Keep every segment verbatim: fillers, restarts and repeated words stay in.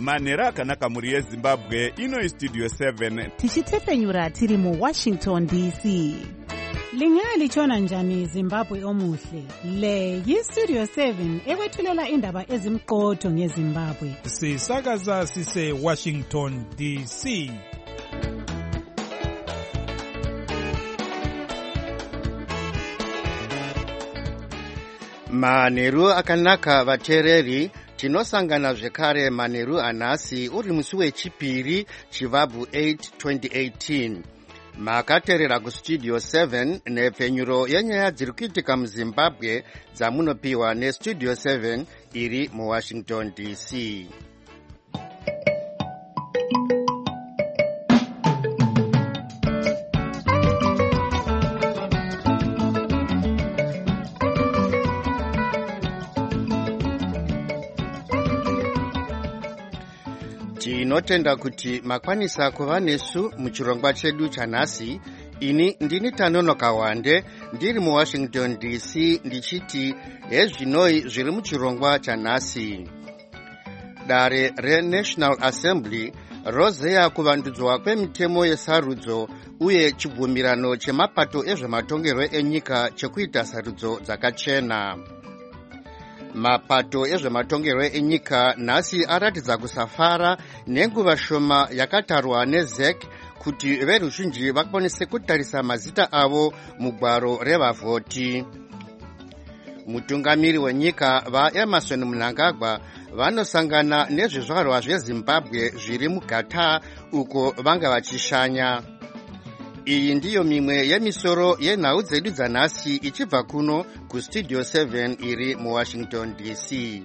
manhero akanaka mhuri yezimbabwe. Ino Studio seven tichitefenyura tiri mu Washington D C. Lingalitshona njani Zimbabwe omuhle? Le yi-Studio seven ekwethulela indaba ezimqotho ngeZimbabwe. Sisakaza sise Washington D C. Manheru akanaka vateereri, tinosangana zvekare manheru anhasi uri musi wechipiri chivabvu eight twenty eighteen. Makateerera kustudio seven nepfenyuro yenyaya dziri kuitika muZimbabwe dzamunopiwa nestudio seven iri muWashington D C. Tinotenda kuti makwanisa kuva nesu muchirongwa chedu chanhasi. Ini ndini Tanonoka Wande ndiri muWashington D C ndichiti hezvinoi zviri muchirongwa chanhasi. Dare reNational Assembly rozeya kuvandudzwa kwemitemo yesarudzo uye chibvumirano chemapato ezvematongerwo enyika chekuita sarudzo dzakachena. Mapato ezvematongerwo enyika nhasi aratidza kusafara nenguva shoma yakatarwa neZ E C kuti veruzhinji vakwanise kutarisa mazita avo mugwaro revavhoti. Mutungamiri wenyika vaEmerson Mnangagwa vanosangana nezvizvarwa zveZimbabwe zviri muGatar uko vanga vachishanya. Iyi ndiyo mimwe yemisoro yenhau dzedu dzanhasi ichibva kuno kustudio seven iri muWashington D C.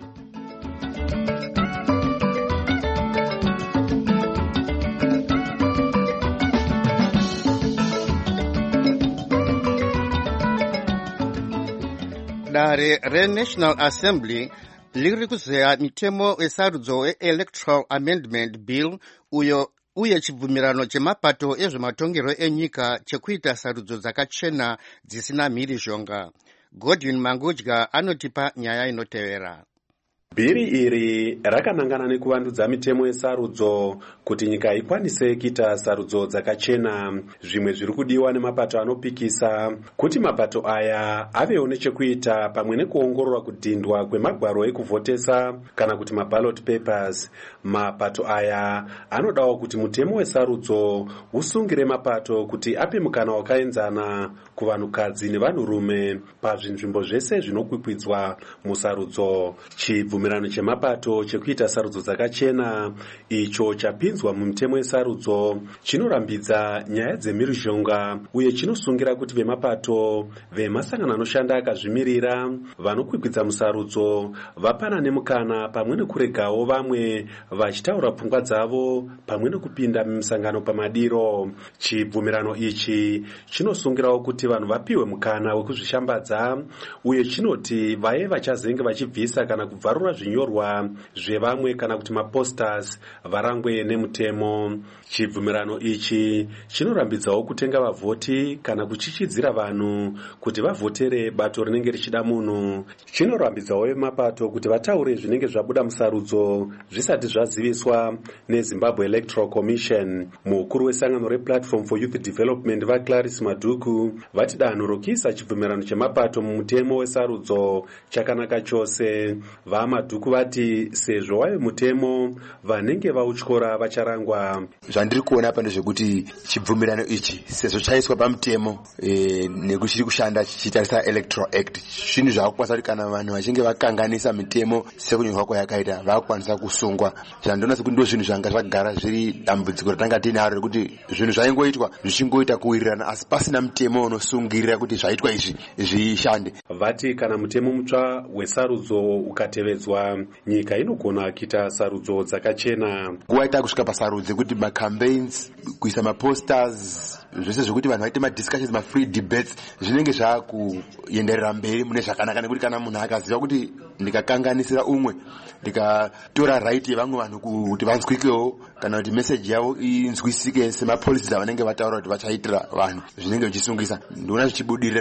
Dare reNational Assembly liri kuzeya mitemo wesarudzo weElectoral Amendment Bill uyo uye chibvumirano chemapato ezvematongerwo enyika chekuita sarudzo dzakachena dzisina mhirizhonga. Godwin Mangudya anotipa nyaya inotevera. Bhiri iri rakanangana nekuvandudza mitemo yesarudzo kuti nyika ikwanise kuita sarudzo dzakachena. Zvimwe zviri kudiwa nemapato anopikisa kuti mapato aya avewo nechekuita pamwe nekuongorora kudhindwa kwemagwaro ekuvhotesa kana kuti maballot papers. Mapato aya anodawo kuti mutemo wesarudzo usungire mapato kuti ape mukana wakaenzana kuvanhukadzi nevanhurume pazvinzvimbo zvese zvinokwikwidzwa musarudzo. Chibvumirano chemapato chekuita sarudzo dzakachena icho chapinzwa mumutemo wesarudzo chinorambidza nyaya dzemhirizhonga uye chinosungira kuti vemapato vemasangano anoshanda akazvimirira vanokwikwidza musarudzo vapana nemukana pamwe nekuregawo vamwe vachitaura pfungwa dzavo pamwe nekupinda mumisangano pamadiro. Chibvumirano ichi chinosungirawo kuti vanhu vapiwe mukana wekuzvishambadza uye chinoti vaye vachazenge vachibvisa kana kubvarura zvinyorwa zvevamwe kana kuti maposters varangwe nemutemo. Chibvumirano ichi chinorambidzawo kutenga vavhoti kana kuchichidzira vanhu kuti vavhotere bato rinenge richida munhu. Chinorambidzawo vemapato kuti vataure zvinenge zvabuda musarudzo zvisati zvaziviswa neZimbabwe Electoral Commission. Mukuru wesangano rePlatform for Youth Development vaClarice Madhuku vati danho rokuisa chibvumirano chemapato mumutemo wesarudzo chakanaka chose. VaMadhuku vati sezvo wave mutemo vanenge vautyora vacharangwa. Zvandiri kuona apa ndezvekuti chibvumirano ichi sezvo chaiswa pamutemo e, nekuchiri kushanda chichitarisa Electoral Act, zvinhu zvakukwanisa kuti kana vanhu vachinge vakanganisa mitemo sekunyorwa kwayakaita vakukwanisa kusungwa. Zvandiona sekuti ndo zvinhu zvanga zvagara zviri dambudziko ratanga tinaro rekuti zvinhu zvaingoitwa zvichingoita kuwirirana asi pasina mutemo unosungirira kuti zvaitwa izvi zvishande. Vati kana mutemo mutsva wesarudzo ukatevedzwa nyika inogona kuita sarudzo dzakachena. Nguva ita kusvika pasarudzo kuti macampaigns kuisa maposters zvese zvokuti vanhu vaite madiscussions mafree debates zvinenge zvakuenderera mberi mune zvakanaka nekuti kana munhu akaziva kuti ndikakanganisira umwe ndikatora right yevamwe vanhu kuti vanzwikewo kana kuti message yavo inzwisike semapolicies avanenge vataura kuti vachaitira vanhu zvinenge zvichisungisa. Ndinoona zvichibudirira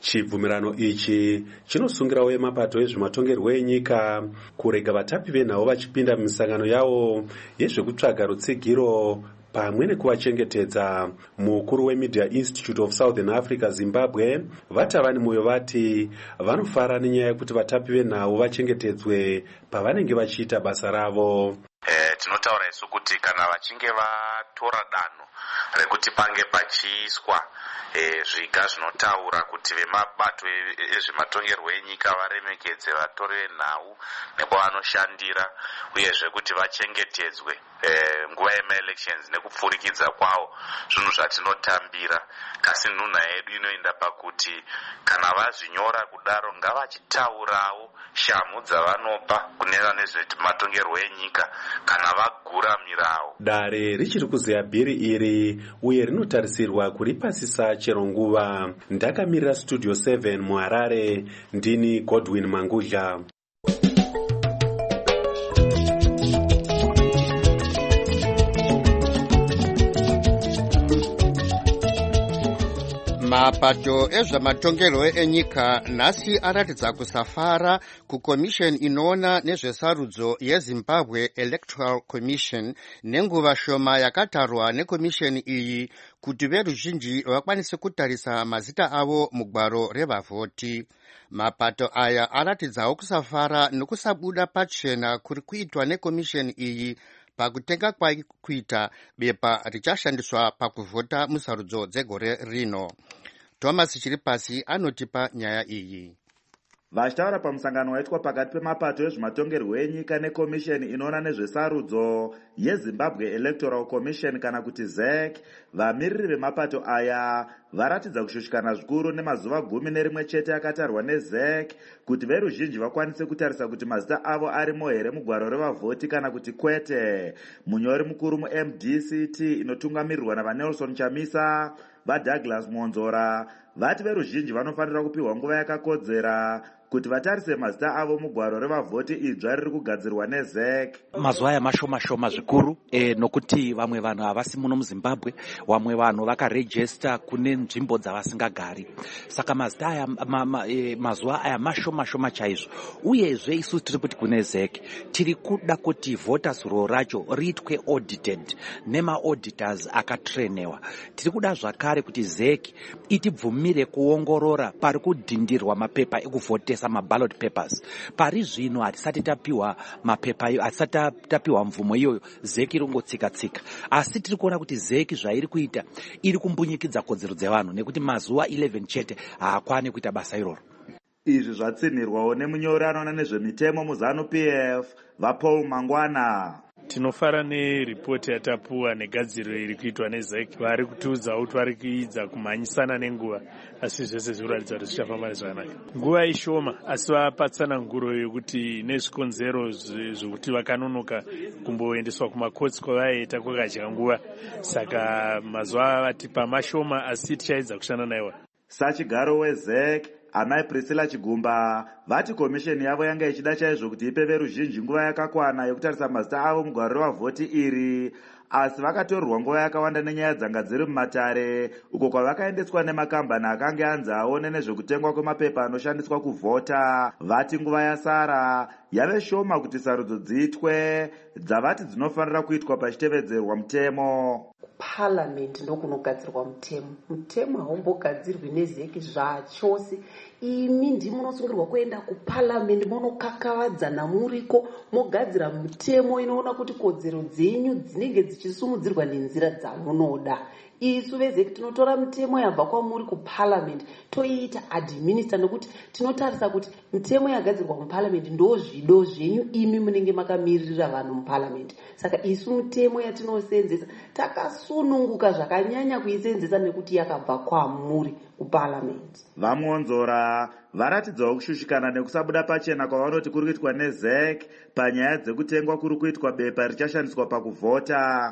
Chibvumirano ichi chinosungirawo emapato ezvematongerwo enyika kurega vatapi venhau vachipinda mumisangano yawo yezvekutsvaga rutsigiro pamwe nekuvachengetedza. Mukuru weMedia Institute of Southern Africa Zimbabwe vatavani moyo vati vanofara nenyaya yekuti vatapi venhau vachengetedzwe pavanenge vachiita basa ravo. Eh, tinotaura isu kuti kana vachinge vatora danho rekuti pange pachiiswa eh, zviga zvinotaura kuti vemabato ezvematongerwo enyika varemekedze vatori venhau nekwavanoshandira uyezve kuti vachengetedzwe eh, nguva yemaelections nekupfurikidza kwawo, zvinhu zvatinotambira. Kasi nhunha yedu inoenda pakuti kana vazvinyora kudaro ngavachitaurawo shamu dzavanopa kunena nezvematongerwo enyika kana vagura mirawo. Dare richiri kuzeya bhiri iri uye rinotarisirwa kuri pasisa chero nguva. Ndakamirira Studio seven muHarare, ndini Godwin Mangudla. Mapato ezvematongerwo enyika nhasi aratidza kusafara kukomisheni inoona nezvesarudzo yeZimbabwe Electoral Commission nenguva shoma yakatarwa nekomisheni iyi kuti veruzhinji vakwanise kutarisa mazita avo mugwaro revavhoti. Mapato aya aratidzawo kusafara nekusabuda pachena kuri kuitwa nekomisheni iyi pakutenga kwaikuita bepa richashandiswa pakuvhota musarudzo dzegore rino. Thomas Chiripasi anotipa nyaya iyi. Vachitaura pamusangano waitwa pakati pemapato ezvematongerwo enyika nekomisheni inoona nezvesarudzo yeZimbabwe Electoral Commission kana kuti Z E C, vamiriri vemapato aya varatidza kushushikana zvikuru nemazuva gumi nerimwe chete akatarwa neZ E C kuti veruzhinji vakwanise kutarisa kuti mazita avo arimo here mugwaro revavhoti kana kuti kwete. Munyori mukuru muM D C T inotungamirirwa navaNelson Chamisa vaDouglas Monzora vati veruzhinji vanofanira kupiwa nguva yakakodzera kuti vatarise mazita avo mugwaro revavhoti idzva riri kugadzirwa neZ E C. Mazuva aya mashoma shoma zvikuru e, nokuti vamwe vanhu havasi muno muZimbabwe, vamwe vanhu vakarejista kune nzvimbo dzavasingagari. Saka mazita aya ma, ma, e, mazuva aya mashoma shoma chaizvo. Uyezve isu tiri kuti kune Z E C tiri kuda kuti voters roll racho riitwe audited nema auditors akatrenewa. Tiri kuda zvakare kuti Z E C itibvumire kuongorora pari kudhindirwa mapepa ekuvhotesa maballot papers. Pari zvino hatisati tapiwa mapepa ayo, hatisati tapiwa mvumo iyoyo, Z E C irongotsika tsika. Asi tiri kuona kuti Z E C zvairi kuita iri kumbunyikidza kodzero dzevanhu nekuti mazuva eleven chete haakwani kuita basa iroro. Izvi zvatsinirwawo nemunyori anoona nezvemitemo muZanu P F vaPaul Mangwana. Tinofara neripoti yatapuwa negadziriro iri kuitwa neZ E C. Vari kutiudza kuti vari kuidza kumhanyisana nenguva, asi zvese zvinoratidza kuti zvichafamba nezvakanaka. Nguva ishoma, asi vapatsana nguro yokuti nezvikonzero zvokuti vakanonoka kumboendeswa kumakotsi kwavaiita kwakadya nguva. Saka mazuva vatipa mashoma, asi tichaedza kushanda naiwa. Sachigaro weZ E C Amai Priscilla Chigumba vati komisheni yavo yanga ichida chaizvo kuti ipe veruzhinji nguva yakakwana yokutarisa mazita avo mugwaro revavhoti iri, asi vakatorerwa nguva yakawanda nenyaya dzanga dziri mumatare uko kwavakaendeswa nemakambani akanga anzi aone nezvekutengwa kwemapepa anoshandiswa kuvhota. Vati nguva yasara yave shoma kuti sarudzo dziitwe dzavati dzinofanira kuitwa pachitevedzerwa mutemo. Parliament ndokunogadzirwa mutemo. Mutemo haumbogadzirwi neZ E C zvachose. Imi ndimi munosungirwa kuenda kuParliament munokakavadzana muriko mogadzira mutemo inoona kuti kodzero dzenyu dzinenge dzichisumudzirwa nenzira dzamunoda. Isu veZ E C tinotora mutemo yabva kwamuri kuParliament toiita administer nokuti tinotarisa kuti mutemo yagadzirwa muParliament ndo zvido zvenyu imi munenge makamirira vanhu muParliament. Saka isu mutemo yatinosenzesa takasununguka zvakanyanya kuisenzesa nekuti yakabva kwamuri kuParliament. Vamonzora varatidzawo kushushikana nekusabuda pachena kwavanoti kuri kuitwa neZ E C panyaya dzekutengwa kuri kuitwa bepa richashandiswa pakuvhota.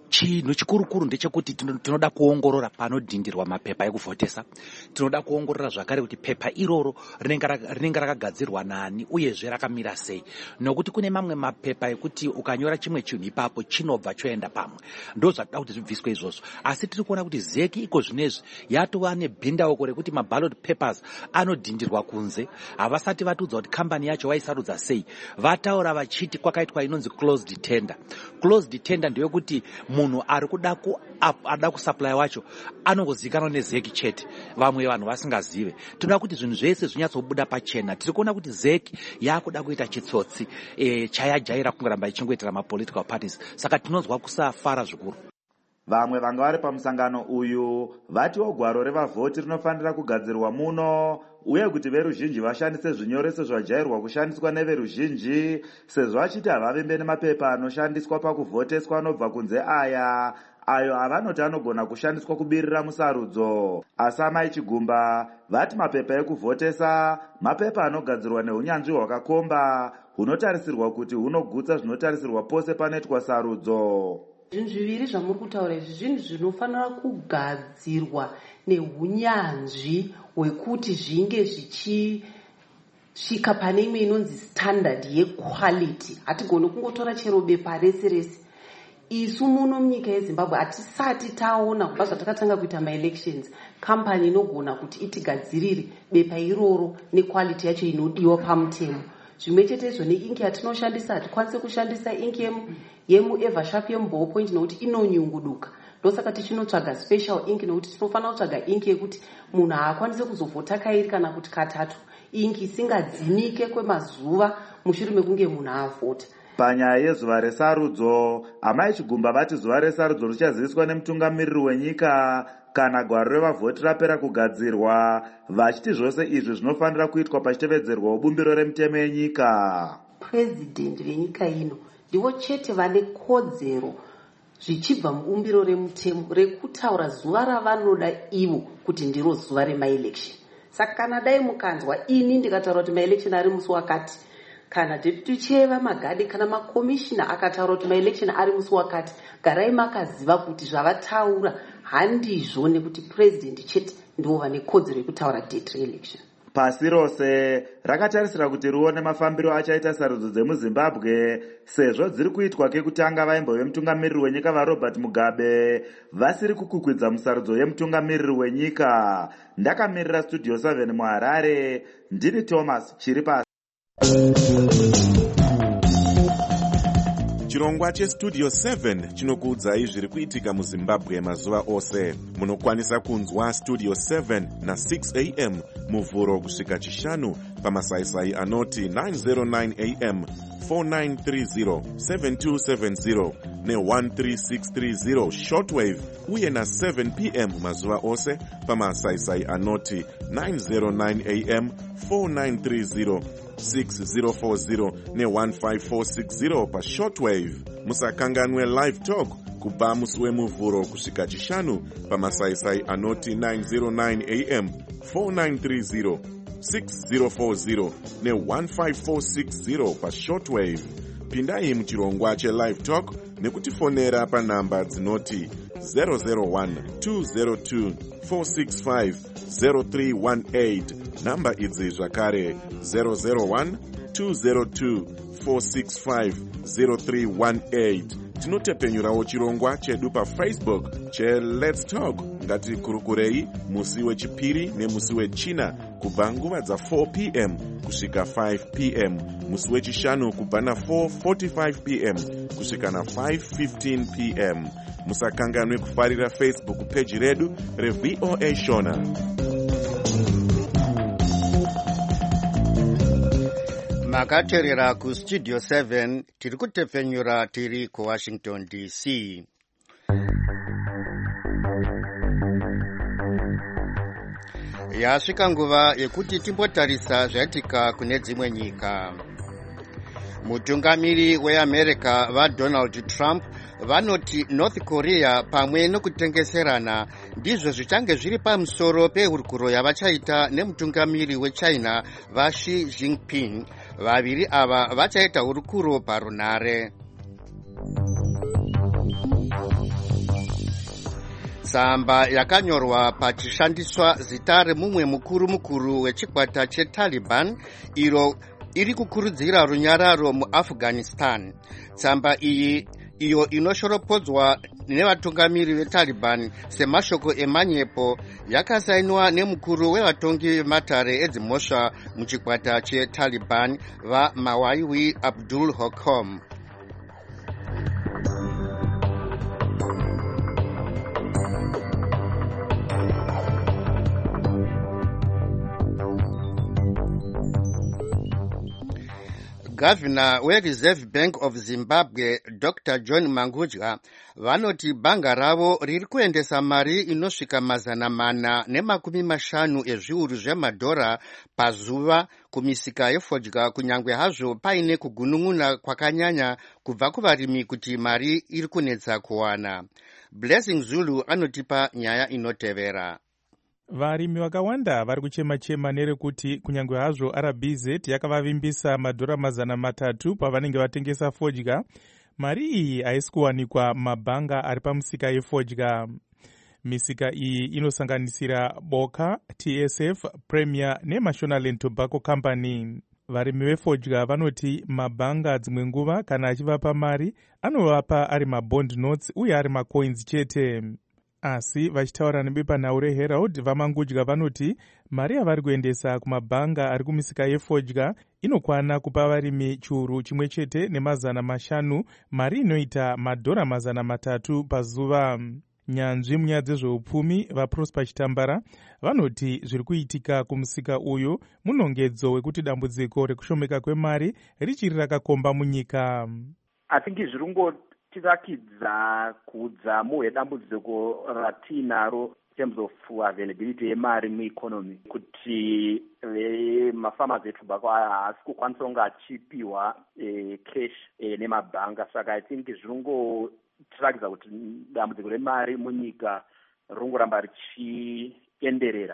chinhu chikurukuru ndechekuti tinoda kuongorora panodhindirwa mapepa ekuvhotesa. Tinoda kuongorora zvakare kuti pepa iroro rinenge rakagadzirwa nani uyezve rakamira sei, nokuti kune mamwe mapepa ekuti ukanyora chimwe chinhu ipapo chinobva choenda pamwe. Ndo zvatoda kuti zvibviswe izvozvo. Asi tiri kuona kuti zeki iko zvinezvi yatova nebhindauko rekuti maballot papers anodhindirwa kunze. Havasati vatudzwa kuti kambani yacho vaisarudza sei. Vataura vachiti kwakaitwa inonzi closed tender. Closed tender ndeyekuti munhu ari kuda ku ada kusupply wacho anongozikanwa nezeki chete, vamwe vanhu vasingazive. Tinoda kuti zvinhu zvese zvinyatsobuda pachena. Tiri kuona kuti zeki yakuda kuita chitsotsi e, chayajaira kungoramba ichingoitira mapolitical parties. Saka tinonzwa kusafara zvikuru. Vamwe vanga vari pamusangano uyu vatiwo gwaro revavhoti rinofanira kugadzirwa muno, uye kuti veruzhinji vashandise zvinyoreso zvajairwa kushandiswa neveruzhinji, sezvo vachiti havavimbe nemapepa anoshandiswa pakuvhoteswa anobva kunze aya ayo avanoti anogona kushandiswa kubirira musarudzo. Asi Amai Chigumba vati mapepa ekuvhotesa mapepa anogadzirwa neunyanzvi hwakakomba hunotarisirwa kuti hunogutsa zvinotarisirwa pose panoitwa sarudzo. Zvinhu zviviri zvamuri kutaura izvi zvinhu zvinofanira kugadzirwa neunyanzvi hwekuti zvinge zvichisvika pane imwe inonzi standard yequality. Hatigoni kungotora chero bepa rese rese. Isu muno munyika yeZimbabwe hatisati taona kubva zvatakatanga kuita maelections kampani inogona kuti itigadzirire bepa iroro nequality yacho inodiwa pamutemo. Zvimwe chetezvo neingi yatinoshandisa hatikwanise kushandisa ingi yemu Eversharp yemuBallpoint nokuti inonyunguduka. Ndosaka tichinotsvaga special ink nokuti tinofanira kutsvaga ink yekuti munhu haakwanise kuzovhota kairi kana kuti katatu, ink isingadzimike kwemazuva mushure mekunge munhu avhota. Panyaya yezuva resarudzo, Amai Chigumba vati zuva resarudzo richaziviswa nemutungamiriri wenyika kana gwaro revavhoti rapera kugadzirwa, vachiti zvose izvi zvinofanira kuitwa pachitevedzerwa ubumbiro remutemo yenyika. President venyika ino ndivo chete vane kodzero zvichibva mubumbiro remutemo rekutaura zuva ravanoda ivo kuti ndiro zuva remaelection. Saka kana dai mukanzwa ini ndikataura kuti maelection ari musi wakati, kana deputy chair vamagadi kana makomishina akataura kuti maelection ari musi wakati, garai makaziva kuti zvavataura handizvo, nekuti president chete ndivo vane kodzero yekutaura date reelection. Pasi rose rakatarisira kuti rione mafambiro achaita sarudzo dzemuZimbabwe, sezvo dziri kuitwa kekutanga vaimbo vemutungamiriri wenyika vaRobert Mugabe vasiri kukukwidza musarudzo yemutungamiriri wenyika. Ndakamirira Studio seven muHarare, ndini Thomas Chiripasi. Chirongwa cheStudio seven chinokuudzai zviri kuitika muZimbabwe mazuva ose. Munokwanisa kunzwa Studio seven na six a m muvhuro kusvika chishanu pamasaisai anoti nine oh nine a m, four nine three zero, seven two seven zero ne one three six three zero shortwave, uye na seven p m mazuva ose pamasaisai anoti nine oh nine a m, four nine three zero, six zero four zero ne one five four six zero pa shortwave. Musakanganwe live talk kubva musi wemuvhuro kusvika chishanu pamasaisai anoti nine oh nine a m, four nine three zero, six zero four zero ne one five four six zero pa shortwave. Pindai muchirongwa chelive talk nekutifonera panhamba dzinoti zero zero one, two zero two, four six five, zero three one eight. Namba idzi zvakare zero zero one, two zero two, four six five, zero three one eight. Tinotepenyurawo chirongwa chedu paFacebook che Let's Talk. Ngati kurukurei musi wechipiri nemusi wechina kubva nguva dza four p m kusvika five p m, musi wechishanu kubva na four forty-five p m kusvika na five fifteen p m. Musakanganwe kufarira Facebook page redu reV O A Shona. Makaterera ku Studio seven tiri kutepfenyura tiri ku Washington D C. Yasvika nguva yekuti timbotarisa zvaitika kune dzimwe nyika. Mutungamiri weAmerica vaDonald Trump vanoti North Korea pamwe nokutengeserana ndizvo zvichange zviri pamusoro pehurukuro yavachaita nemutungamiri weChina vaXi Jinping. Vaviri ava vachaita hurukuro parunare. tsamba yakanyorwa pachishandiswa zita remumwe mukuru mukuru wechikwata cheTaliban iro iri kukurudzira runyararo muAfghanistan. Tsamba iyi iyo inoshoropodzwa nevatungamiri veTaliban semashoko emanyepo yakasainwa nemukuru wevatongi vematare edzimhosva muchikwata cheTaliban vaMawaiwi Abdul Hokom. Governor weReserve Bank of Zimbabwe Doctor John Mangudya vanoti bhanga ravo riri kuendesa mari inosvika mazana mana nemakumi mashanu ezviuru zvemadhora pazuva kumisika yefodya, kunyangwe hazvo paine kugunun'una kwakanyanya kubva kuvarimi kuti mari iri kunetsa kuwana. Blessing Zulu anotipa nyaya inotevera. Varimi vakawanda vari kuchema-chema nerekuti kunyangwe hazvo R B Z yakavavimbisa madhora mazana matatu pavanenge vatengesa fodya, mari iyi haisi kuwanikwa mabhanga ari pamusika yefodya. Misika iyi inosanganisira Boka, T S F, Premier neMashonaland Tobacco Company. Varimi vefodya vanoti mabhanga dzimwe nguva kana achivapa mari anovapa ari mabond notes uye ari macoins chete. Asi vachitaura nebepanhau reHerald, vaMangudya vanoti mari yavari kuendesa kumabhanga ari kumisika yefodya inokwana kupa varimi chiuru chimwe chete nemazana mashanu, mari inoita madhora mazana matatu pazuva. Nyanzvi munyaya dzezveupfumi vaProsper Chitambara vanoti zviri kuitika kumusika uyu munongedzo wekuti dambudziko rekushomeka kwemari richiri rakakomba munyika. I think zvirungo tirakidza kudzamu hwedambudziko ratinaro in terms of availability yemari mueconomy, kuti vemafarmers etobacco aya haasi kukwanisa kunge achipiwa eh, cash eh, nemabhanga. Saka I think zvirungo tirakidza kuti dambudziko remari munyika rirongoramba richienderera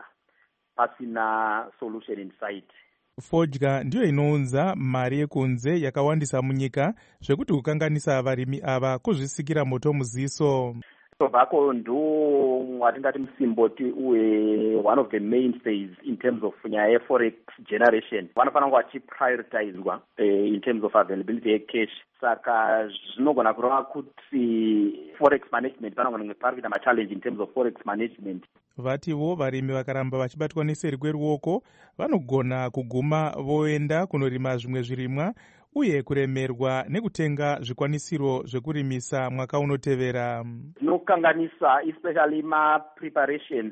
pasina solution in sight. Fodya ndiyo inounza mari yekunze yakawandisa munyika zvekuti kukanganisa varimi ava kuzvisikira moto muziso. Tobacco ndo watingati musimboti uye one of the mainstays in terms of nyaya yeforex generation. Vanofanira kunge vachiprioritizwa uh, in terms of availability yecash. Saka zvinogona kureva kuti forex management panogona pari kuita machallenge in terms of forex management. Vativo varimi vakaramba vachibatwa neseri kweruoko vanogona kuguma voenda kunorima zvimwe zvirimwa uye kuremerwa nekutenga zvikwanisiro zvekurimisa mwaka unotevera. Zvinokanganisa especially ma-preparations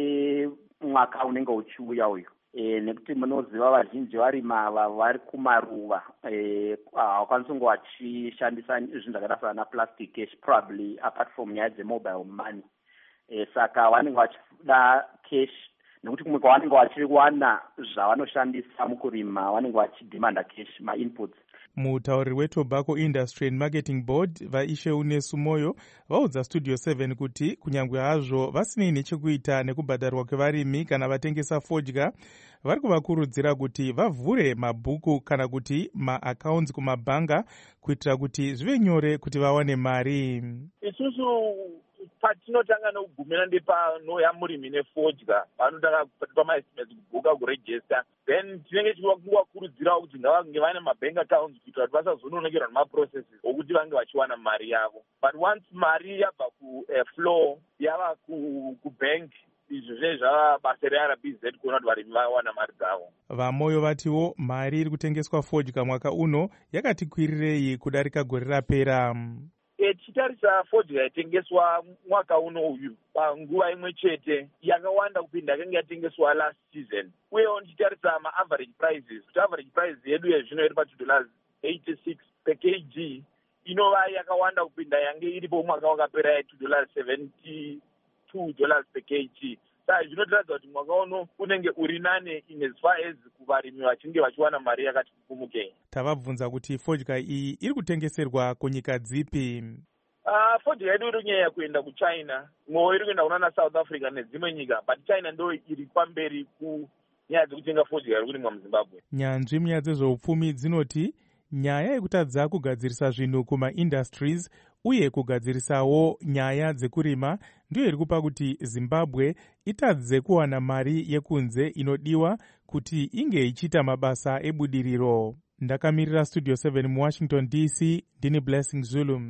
emwaka unenge uchiuya uyu. E, nekuti munoziva vazhinji varima vari kumaruva havakwanisi kunge vachishandisa zvinhu zvakaita sana plastic cash probably apart from nyaya dzemobile money. E, saka vanenge vachida cash nekuti kumwe kwavanenge vachiwana zvavanoshandisa mukurima vanenge vachidhimanda cash ma-inputs. Mutauriri weTobacco Industry and Marketing Board vaIsheune Sumoyo vaudza Studio seven kuti kunyangwe hazvo vasinei nechekuita nekubhadharwa kwevarimi kana vatengesa fodya, vari kuvakurudzira kuti vavhure mabhuku kana kuti maaccounts kumabhanga kuitira kuti zvive nyore kuti vawane mari. Isusu patinotanga nekugumira ndepanoya murimi nefodya vanotanga patipa maestimates kubhuka kuregister, then tinenge tichivakurudzirawo kuti ngavange vane mabank accounts kuitira kuti vasazononokerwa nemaprocesses okuti vange vachiwana mari yavo. But once mari yabva kuflow yava kubank, izvo zvinenge zvava basa reR B Z kuona kuti varimi vawana mari dzavo. Vamoyo vatiwo mari iri kutengeswa fodya mwaka uno yakati kwirirei kudarika gore rapera. Tichitarisa fodya yaitengeswa mwaka uno uyu panguva imwe chete yakawanda kupinda yakanga yatengeswa last season. Uyewo tichitarisa ma-average prices, kuti average price yedu yezvino iri pa two dollars eighty-six per kg inova yakawanda kupinda yange iripo mwaka wakapera ya two dollars seventy-two dollars per kg. Saka zvinotiradza kuti mwaka uno unenge uri nane in as far as kuvarimi vachinge vachiwana mari yakati kupumukei. Tavabvunza kuti fodya iyi iri kutengeserwa kunyika dzipi? Uh, fodya yedu iri kunyanya kuenda kuChina, mwoyo iri kuenda kunana South Africa nedzimwe nyika, but China ndo iri pamberi kunyaya dzekutenga fodya iri kurimwa muZimbabwe. Nyanzvi munyaya dzezveupfumi dzinoti nyaya yekutadza kugadzirisa zvinhu kuma-industries uye kugadzirisawo nyaya dzekurima ndiyo iri kupa kuti Zimbabwe itadze kuwana mari yekunze inodiwa kuti inge ichita mabasa ebudiriro. Ndakamirira Studio seven mu Washington D C, ndini Blessing Zulu.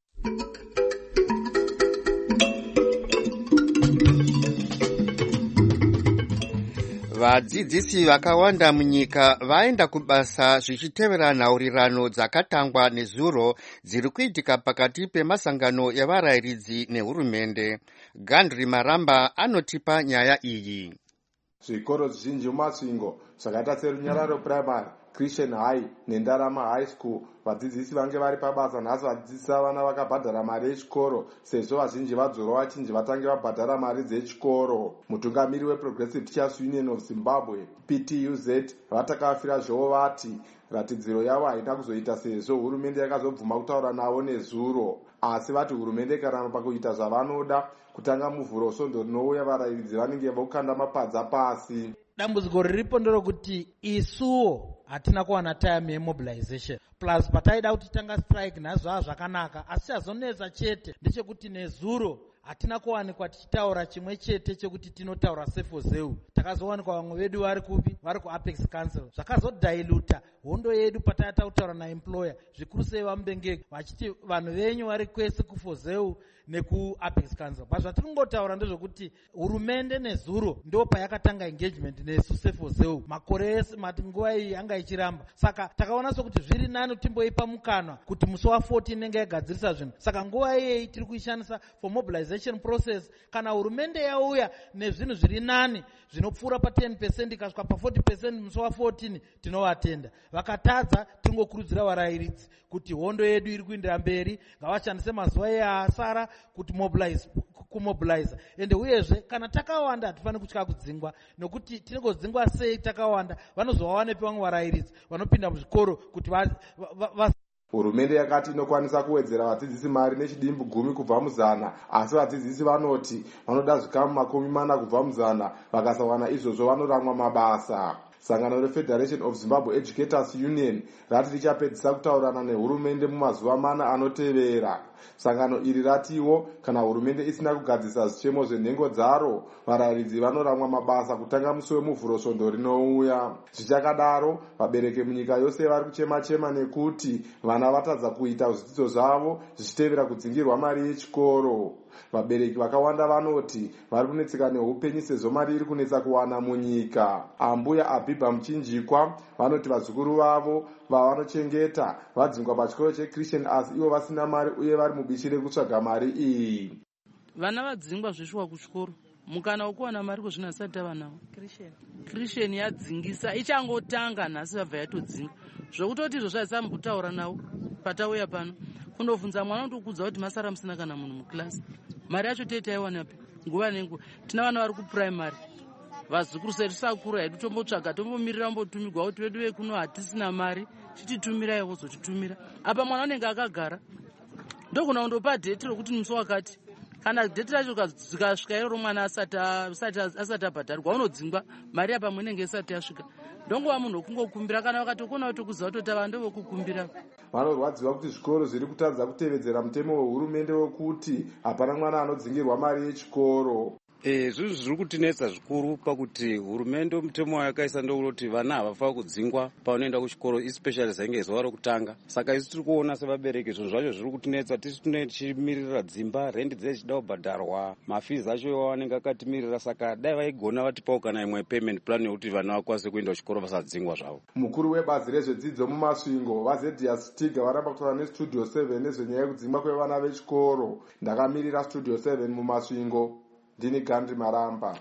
Vadzidzisi vakawanda munyika vaenda kubasa zvichitevera nhaurirano dzakatangwa nezuro dziri kuitika pakati pemasangano evarayiridzi nehurumende. Gandri Maramba anotipa nyaya iyi. Zvikoro zvizhinji mumasvingo zvakaita seRunyararo Primary, Christian High neNdarama High School, vadzidzisi vange vari pabasa nhasi vadzidzisa vana vakabhadhara mari yechikoro, sezvo vazhinji vadzoro vachinji vatange vabhadhara mari dzechikoro. Mutungamiri weProgressive Teachers Union of Zimbabwe, P T U Z, vatakafira zvovo vati ratidziro yavo haina kuzoita sezvo hurumende yakazobvuma kutaura navo nezuro, asi vati hurumende ikaramba pakuita zvavanoda, kutanga muvhuro svondo rinouya varayiridzi vanenge vokanda mapadza pasi. Dambudziko riripo nderokuti isuwo hatina kuwana time yemobilization, plus pataida kuti tanga strike nazvo zvakanaka, asi chazonetsa chete ndechekuti nezuro hatina kuwanikwa tichitaura chimwe chete chekuti tinotaura sefozeu. Takazowanikwa vamwe vedu vari kupi, vari kuApex Council, zvakazodailuta hondo yedu patata kutaura naemployer, zvikuru sei vamubengeke vachiti vanhu venyu vari kwese kufozeu nekuApex Council. But zvatiri kungotaura ndezvokuti hurumende nezuro ndo payakatanga engagement nesu sefozeu makore ese, mati nguva iyi anga ichiramba. Saka takaona sokuti zviri nani timboipa mukana kuti musi wa14 inenge yagadzirisa zvinhu. Saka nguva iyeyi tiri kuishandisa for mobilization process. Kana hurumende yauya nezvinhu zviri nani zvinopfuura pa ten percent ikasvika pa forty percent musi wa14 tinovatenda. Vakatadza tingokurudzira varayiridzi kuti hondo yedu iri kuendera mberi, ngavashandise mazuva easara kuti mobilize kumobiliza. Ende uyezve kana takawanda hatifaniri kutya kudzingwa, nokuti tinongodzingwa sei takawanda vanozovawane pevamwe varayiridzi vanopinda muzvikoro kuti va, va, va hurumende yakati inokwanisa kuwedzera vadzidzisi mari nechidimbu gumi kubva muzana, asi vadzidzisi vanoti vanoda zvikamu makumi mana kubva muzana, vakasawana izvozvo vanoramwa mabasa. Sangano reFederation of Zimbabwe Educators Union rati richapedzisa kutaurana nehurumende mumazuva mana anotevera. Sangano iri ratiwo kana hurumende isina kugadzisa zvichemo zvenhengo dzaro, varayiridzi vanoramwa mabasa kutanga musi wemuvhuro svondo rinouya. Zvichakadaro, vabereki munyika yose vari kuchema-chema nekuti vana vatadza kuita zvidzidzo zvavo zvichitevera kudzingirwa mari yechikoro. Vabereki vakawanda vanoti vari kunetseka neupenyu sezvo mari iri kunetsa kuwana munyika. Ambuya Abhibha Muchinjikwa vanoti vazukuru vavo vavanochengeta vadzingwa pachikoro cheChristian asi ivo vasina mari uye vari mubishi rekutsvaga mari iyi. Vana vadzingwa zveshuwa kuchikoro, mukana wekuwana mari kuzvina asati ava nawo. Christian yadzingisa ichangotanga nhasi vabva yatodzinga, zvokutoti izvo zvazambutaura nawo patauya pano kundobvunza mwana ndokudza kuti masara musina kana munhu mukilasi. Mari yacho tete yaiwanapi nguva nenguva. Tina vana vari kuprimary, vazukuru sedu sakura hedu tombotsvaga tombomirira mbotumirwa kuti vedu vekuno hatisina mari, chititumirai wozotitumira. Apa mwana unenge akagara ndokuna kundopa dheti rokuti musi wakati, kana dheti racho zvikasvika iroro mwana asati asati abhadharwa unodzingwa mari apa mwenenge isati yasvika. Ndongova munhu wokungokumbira, kana vakatokuona kuti kuziva kuti ava ndovokukumbira. Vanorwadziwa kuti zvikoro zviri kutadza kutevedzera mutemo wehurumende wekuti hapana mwana anodzingirwa mari yechikoro. Eh, zvizvi zviri kutinetsa zvikuru pakuti hurumende mutemo wayakaisa ndokuti vana havafaniri kudzingwa pavanoenda kuchikoro, especially zainge zuva rokutanga. Saka isi tiri kuona sevabereki zvinhu zvacho zviri kutinetsa, tisi tinenge tichimirira dzimba, rendi dzinenge dzichida kubhadharwa, mafizi acho vanenge akatimirira. Saka dai vaigona vatipawo kana imwe payment plan yokuti vana vakwanise kuenda kuchikoro vasadzingwa zvavo. Mukuru webazi rezvedzidzo mumasvingo vaZedias Stiga varamba kutaura neStudio seven nezvenyaya yekudzingwa kwevana vechikoro. Ndakamirira Studio seven mumasvingo, ndini Gandhi Maramba.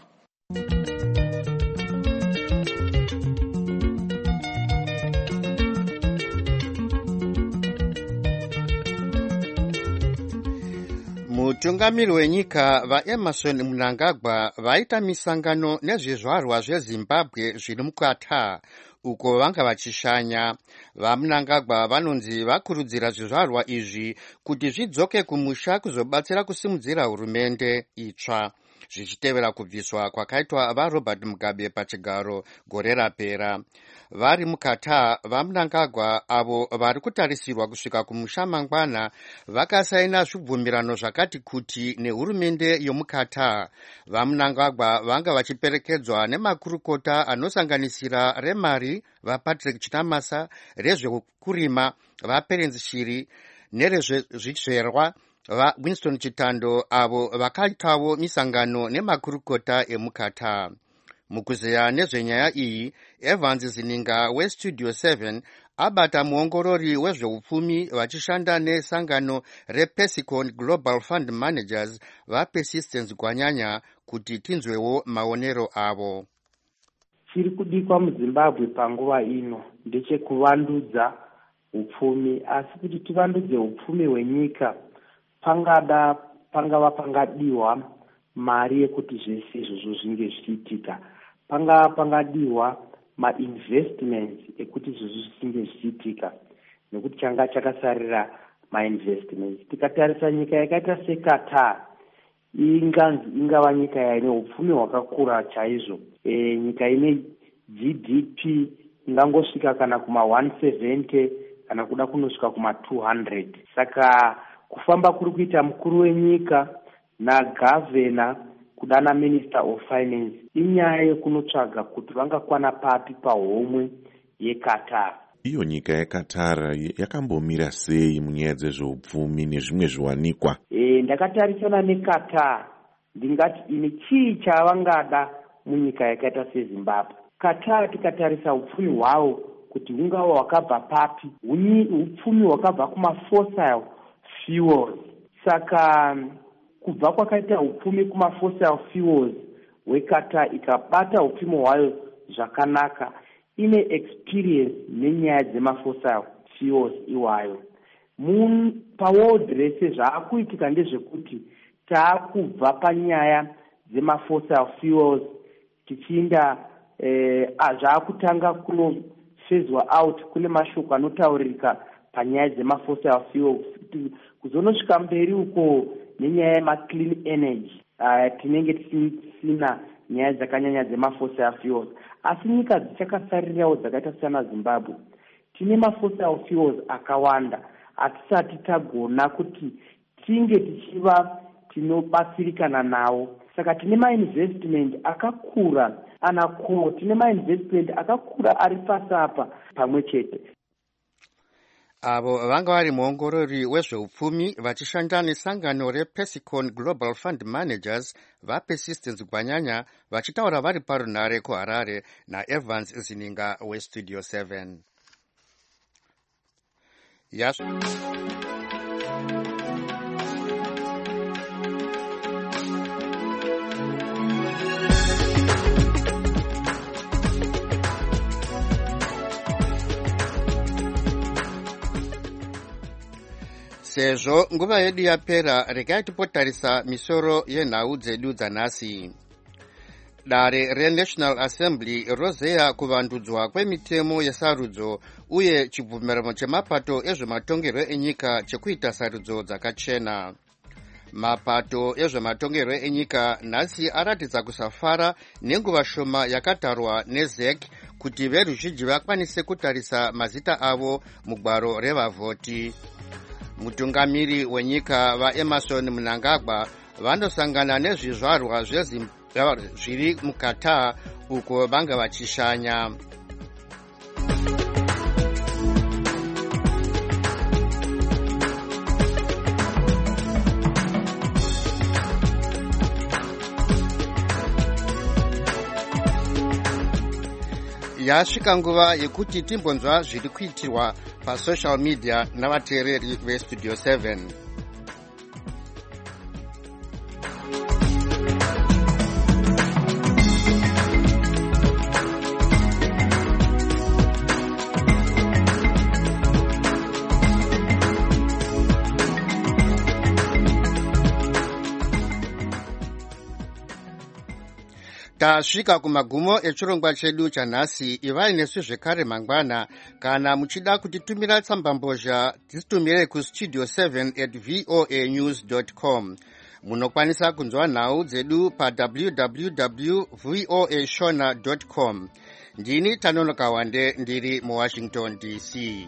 Mutungamiri wenyika vaEmerson Mnangagwa vaita misangano nezvizvarwa zveZimbabwe zviri mukwata uko vanga vachishanya. VaMnangagwa vanonzi vakurudzira zvizvarwa izvi kuti zvidzoke kumusha kuzobatsira kusimudzira hurumende itsva. zvichitevera kubviswa kwakaitwa vaRobert Mugabe pachigaro gore rapera. Vari muKatar, vaMnangagwa avo vari kutarisirwa kusvika kumusha mangwana vakasaina zvibvumirano zvakati kuti nehurumende yomuKatar. VaMnangagwa vanga vachiperekedzwa nemakurukota anosanganisira remari vaPatrick Chinamasa, rezvekurima vaPerenzi Shiri, nerezvezvizverwa vaWinston Chitando, avo vakaitawo misangano nemakurukota emuKatar. Mukuzeya nezvenyaya iyi, Evans Zininga weStudio seven abata muongorori wezveupfumi vachishanda nesangano rePesicon Global Fund Managers vaPersistence Gwanyanya kuti tinzwewo maonero avo. Chiri kudikwa muZimbabwe panguva ino ndechekuvandudza upfumi, asi kuti tivandudze upfumi hwenyika pangada pangava pangadiwa mari yekuti zvese izvozvo zvinge zvichiitika. Pangava pangadiwa ma-investments ekuti izvozvo zvinge zvichiitika, nekuti changa chakasarira ma-investments. Tikatarisa nyika yakaita seQatar, inganzi ingava nyika yaine upfumi hwakakura chaizvo. E, nyika ine G D P ingangosvika kana kuma one seventy kana kuda kunosvika kuma two hundred. Saka kufamba kuri kuita mukuru wenyika nagavhena kudana minister of finance inyaya yekunotsvaga kuti vangakwana papi pahomwe yeQatar. Iyo nyika yeQatar yakambomira sei munyaya dzezveupfumi nezvimwe zviwanikwa? E, ndakatarisana neQatar, ndingati ini chii chavangada munyika yakaita seZimbabwe. Qatar tikatarisa upfumi hwavo kuti hungava hwakabva papi, upfumi hwakabva kuma-fossil fuels. Saka kubva kwakaita upfumi kuma-fossil fuels weQatar ikabata upfumi hwayo zvakanaka, ine experience nenyaya dzema-fossil fuels iwayo. PaWorld rese zvaakuitika ndezvekuti taakubva panyaya dzema-fossil fuels tichiinda eh, zvaakutanga kunofezwa out, kune mashoko anotaurika panyaya dzema-fossil fuels. Kuzonosvika mberi uko nenyaya yema-clean energy, uh, tinenge tisina nyaya dzakanyanya dzema-fossil fuels. Asi nyika dzichakasarirawo dzakaita sana Zimbabwe, tine ma-fossil fuels akawanda, hatisati tagona kuti tinge tichiva tinobatsirikana nawo. Saka tine ma-investment akakura anako, tine ma-investment akakura ari pasapa pamwe chete. Avo vanga vari muongorori wezveupfumi vachishanda nesangano rePesicon Global Fund Managers vaPersistence Gwanyanya vachitaura vari parunhare kuHarare naEvans Zininga weStudio seven. Yes. Sezvo nguva yedu yapera, regai tipotarisa misoro yenhau dzedu dzanhasi. Dare reNational Assembly rozeya kuvandudzwa kwemitemo yesarudzo uye chibvumirano chemapato ezvematongerwo enyika chekuita sarudzo dzakachena. Mapato ezvematongerwo enyika nhasi aratidza kusafara nenguva shoma yakatarwa neZ E C kuti veruzhinji vakwanise kutarisa mazita avo mugwaro revavhoti. Mutungamiri wenyika vaEmerson Mnangagwa vanosangana nezvizvarwa zveZimbabwe zviri muQatar uko vanga vachishanya. Yasvika nguva yekuti timbonzwa zviri kuitirwa pasocial media navateereri veStudio seven. Tasvika kumagumo echirongwa chedu chanhasi. Ivai nesu zvekare mangwana. Kana muchida kutitumira tsambambozha, titumire kustudio seven at voa news dot com. munokwanisa kunzwa nhau dzedu pa w w w dot v o a shona dot com. Ndini Tanono Kawande ndiri mu Washington D C.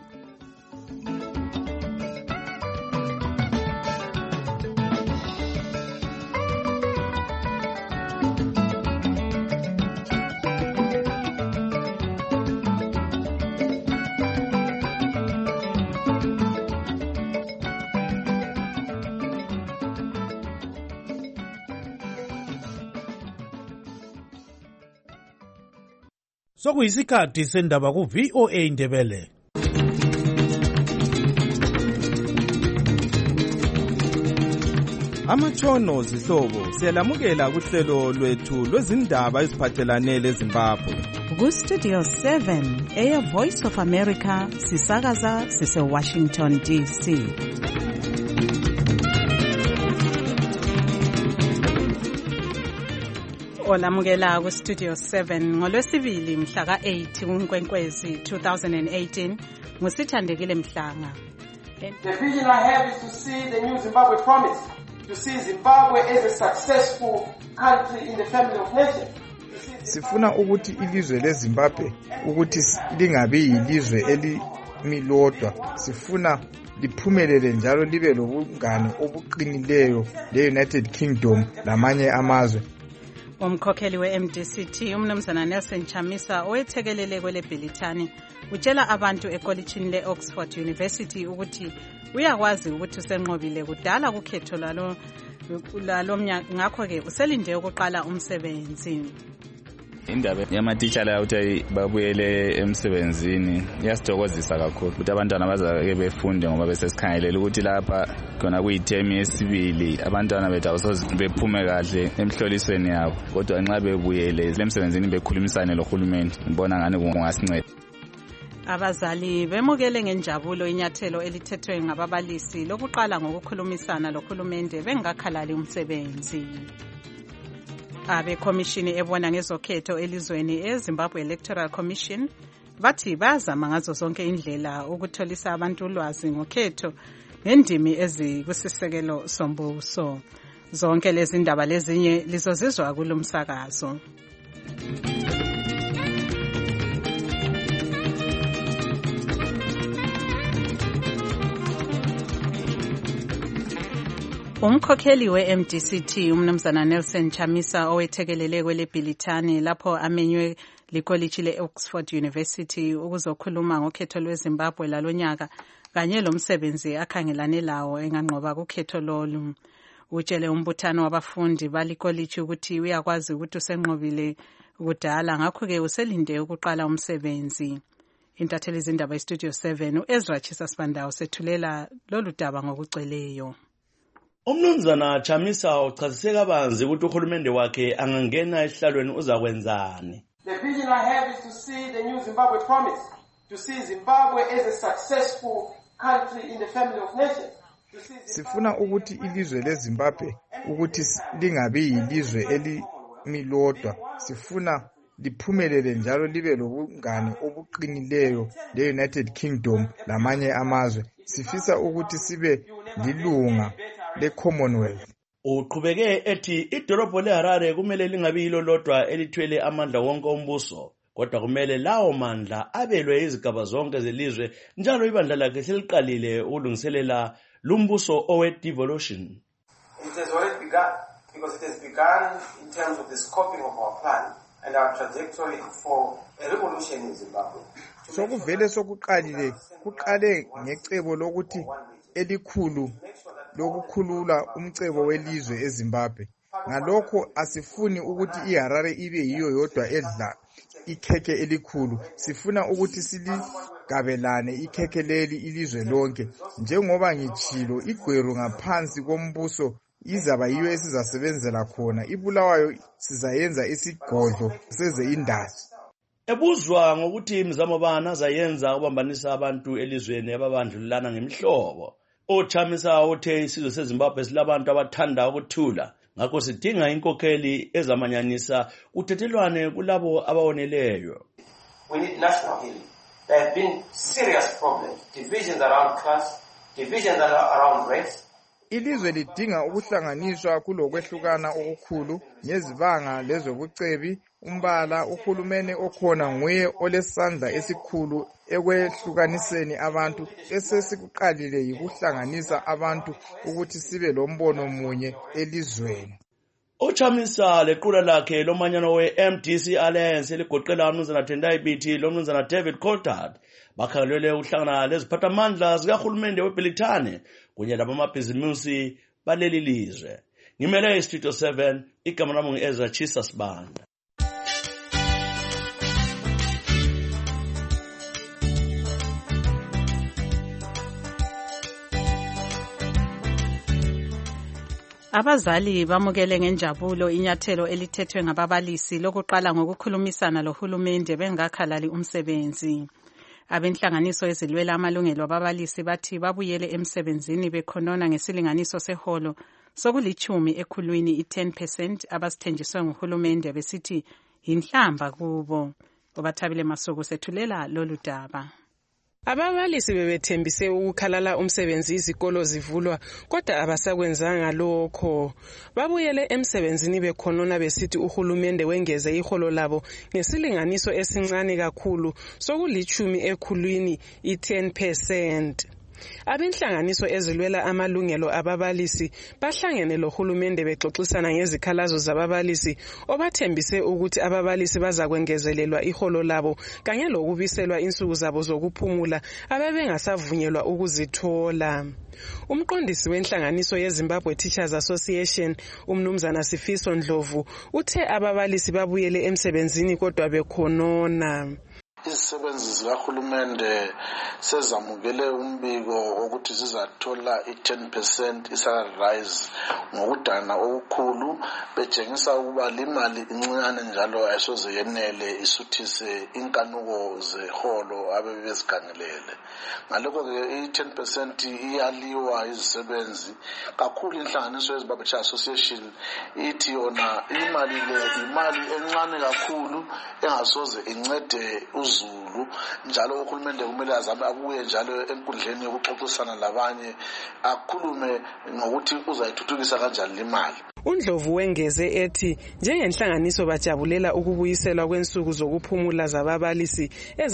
Sokuyisikhathi sendaba ku V O A Ndebele. Amatshono zihlobo siyalamukela kuhlelo lwethu lwezindaba eziphathelane leZimbabwe. Ku Studio seven eya Voice of America sisakaza sise Washington D C. Olamukela ku Studio seven ngolwesibili mhla ka eight kuNkwenkwezi two thousand eighteen ngusithandekile Mhlanga. The vision I have is to see the new Zimbabwe promise, to see Zimbabwe as a successful country in the family of nations. Sifuna ukuthi ilizwe leZimbabwe ukuthi lingabi yilizwe elimilodwa, sifuna liphumelele njalo libe lobungane obuqinileyo le-United Kingdom lamanye amazwe. Umkhokheli we-M D C T umnumzana Nelson Chamisa owethekelele kwele Bhilithani utshela abantu ekolitshini le-Oxford University ukuthi uyakwazi ukuthi usenqobile kudala kukhetho lalo lalo ngakho-ke uselinde ukuqala umsebenzi. Indaba yamatitshala ukuthi babuyele emsebenzini iyasithokozisa kakhulu ukuthi abantwana bazake befunde ngoba besesikhangelela ukuthi lapha khona kuyithemi yesibili abantwana bethu abasoze bephume kahle emhlolisweni yabo, kodwa nxa bebuyele emsebenzini bekhulumisane lohulumeni ngibona ngani kungasinceda. Abazali bemukele ngenjabulo inyathelo elithethwe ngababalisi lokuqala ngokukhulumisana lohulumende bengakhalali umsebenzi. Abekhomishini ebona ngezokhetho elizweni eZimbabwe Electoral Commission bathi bazama ngazo zonke indlela ukutholisa abantu ulwazi ngokhetho nendimi ezikusisekelo sombuso. Zonke lezi ndaba lezinye lizozizwa kulomsakazo. Umkhokheli we-M D C T umnumzana Nelson Chamisa owethekelele kwele Bhilithani lapho amenywe likolitshi le-Oxford University ukuzokhuluma ngokhetho lweZimbabwe lalonyaka kanye lomsebenzi akhangelane lawo enganqoba kukhetho lolu. Utshele umbuthano wabafundi balikolitshi ukuthi uyakwazi ukuthi usenqobile kudala ngakho-ke uselinde ukuqala umsebenzi. Intatheli zindaba eStudio seven uEzra Chisa Spandawo sethulela lolu daba ngokugcweleyo. Umnumzana Chamisa uchasise kabanzi ukuthi uhulumende wakhe angangena esihlalweni uzakwenzani. The vision I have is to see the new Zimbabwe promise, to see Zimbabwe as a successful country in the family of nations. Sifuna ukuthi ilizwe leZimbabwe ukuthi lingabi yilizwe elimilodwa, sifuna liphumelele njalo libe lobungane obuqinileyo le-United Kingdom lamanye amazwe. Sifisa ukuthi sibe lilunga le-Commonwealth. Uqhubeke ethi idolobho leHarare kumele lingabi yilo lodwa elithwele amandla wonke ombuso, kodwa kumele lawo mandla abelwe izigaba zonke zelizwe njalo ibandla lakhe seliqalile ukulungiselela lumbuso owe-devolution. It has already begun because it has begun in terms of the scoping of our plan and our trajectory for a revolution in Zimbabwe. Sokuvele sokuqalile kuqale ngecebo lokuthi elikhulu lokukhulula umcebo welizwe eZimbabwe. Ngalokho asifuni ukuthi iHarare ibe yiyo yodwa edla ikheke elikhulu, sifuna ukuthi siligabelane ikheke leli ilizwe lonke. Njengoba ngitshilo igweru ngaphansi kombuso izaba yiyo esizasebenzela khona, ibulawayo sizayenza isigodlo seze indasi. Ebuzwa ngokuthi imizamo bana azayenza ukubambanisa abantu elizweni ababandlulana ngemihlobo, uChamisa uthe isizwe seZimbabwe silabantu abathanda ukuthula, ngakho sidinga inkokheli ezamanyanisa uthethelwane kulabo abawoneleyo. We need national healing. There have been serious problems, divisions around class, divisions around race. ilizwe lidinga ukuhlanganiswa kulokwehlukana okukhulu ngezibanga lezobucebi. Umbala uhulumeni okhona nguye olesandla esikhulu ekwehlukaniseni abantu. Esesikuqalile yikuhlanganisa abantu ukuthi sibe lombono munye elizweni. Ochamisa lequla lakhe lomanyano we-M D C Alliance eligoqela umnumzana Tendai Biti lomnumzana David Coulthard bakhangelele uhlangana leziphathamandla zikahulumende weBrithani kunye labamabhizimusi baleli lizwe. Ngimele iStudio seven, igama lami ngu-Ezra Chisa Sibanda. Abazali bamukele ngenjabulo inyathelo elithethwe ngababalisi lokuqala ngokukhulumisana lohulumende bengakhalali umsebenzi. Abenhlanganiso ezilwela amalungelo ababalisi bathi babuyele emsebenzini bekhonona ngesilinganiso seholo sokulichumi ekhulwini i-ten percent abasithenjiswe nguhulumende besithi yinhlamba kubo. Obathabile Masuku sethulela lolu daba. Ababalisi bebethembise ukukhalala umsebenzi izikolo zivulwa kodwa abasakwenzanga lokho. Babuyele emsebenzini bekhonona besithi uhulumende wengeze iholo labo ngesilinganiso esincane kakhulu sokulichumi ekhulwini i-ten percent. Abenhlanganiso ezilwela amalungelo ababalisi bahlangene lohulumende bexoxisana ngezikhalazo zababalisi obathembise ukuthi ababalisi bazakwengezelelwa iholo labo kanye lokubiselwa insuku zabo zokuphumula ababengasavunyelwa ukuzithola. Umqondisi wenhlanganiso yeZimbabwe Teachers Association umnumzana Sifiso Ndlovu uthe ababalisi babuyele emsebenzini kodwa bekhonona. Izisebenzi zikahulumende sezamukele umbiko wokuthi zizathola i-ten percent i-salary rise ngokudana okukhulu betshengisa ukuba limali incane njalo ayisoze yenele isuthise inkanuko zeholo abebezikhangelele. Ngalokho-ke i-ten percent iyaliwa izisebenzi kakhulu. Inhlanganiso yeZimbabwe Teachers Association ithi yona imali le imali encane kakhulu engasoze incede Zulu njalo uhulumende kumele azame abuye njalo enkundleni yokuxoxisana labanye akhulume ngokuthi uzayithuthukisa kanjani imali. Undlovu wengeze ethi njengenhlanganiso bajabulela ukubuyiselwa kwensuku zokuphumula zababalisi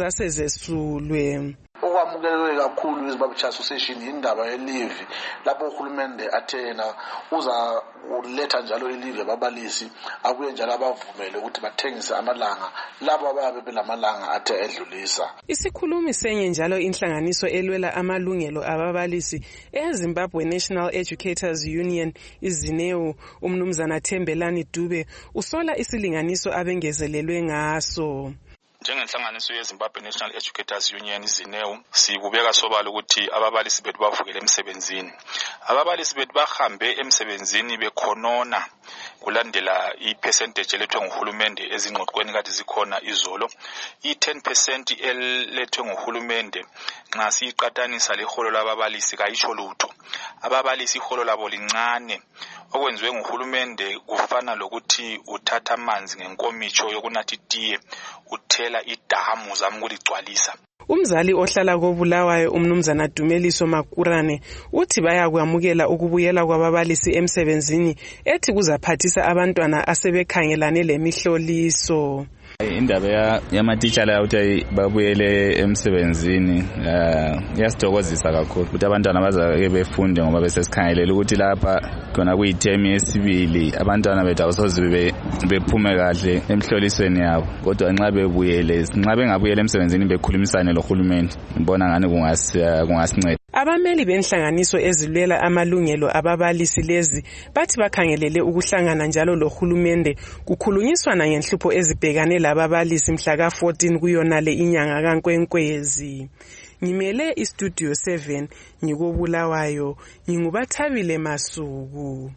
ezasezesulwe. Okwamukelwe kakhulu iZimbabwe Teachers Association indaba yelivi lapho uhulumende athena uza uletha njalo ilivi ababalisi akuye njalo abavumele ukuthi bathengise amalanga labo ababe belamalanga athe edlulisa. Isikhulumi senye njalo inhlanganiso elwela amalungelo ababalisi eZimbabwe National Educators Union izineu umnumzana Thembelani Dube usola isilinganiso abengezelelwe ngaso. Njengenhlanganiso yeZimbabwe National Educators Union izineu sikubeka sobala ukuthi ababalisi bethu bavukele emsebenzini. Ababalisi bethu bahambe emsebenzini bekhonona kulandela ipercentage elethwe nguhulumende ezingxoxweni kade zikhona izolo. I-ten percent elethwe nguhulumende nxa siyiqathanisa leholo lababalisi kayisho lutho. Ababalisi iholo labo lincane. Okwenziwe nguhulumende kufana lokuthi uthatha amanzi ngenkomitsho yokunathi itiye uthela idamu zamukuligcwalisa. Umzali ohlala koBulawayo umnumzana Dumeliso Makurane uthi bayakwamukela ukubuyela kwababalisi emsebenzini ethi kuzaphathisa abantwana asebekhangelane lemihloliso. Indaba yamatitshala ukuthi babuyele emsebenzini yasithokozisa kakhulu ukuthi abantwana bazake befunde ngoba besesikhangelela ukuthi lapha khona kuyithemi yesibili abantwana bethu abasoze bephume kahle emhlolisweni yabo kodwa nxa bebuyele nxa bengabuyele emsebenzini bekhulumisane lohulumende ngibona ngani kungasinceda. Abameli benhlanganiso ezilwela amalungelo ababalisi lezi bathi bakhangelele ukuhlangana njalo lohulumende kukhulunyiswana ngenhlupho ezibhekane lababalisi mhla ka fourteen kuyonale inyanga kaNkwenkwezi. Ngimele iStudio seven ngikobulawayo ngingubathabile Masuku.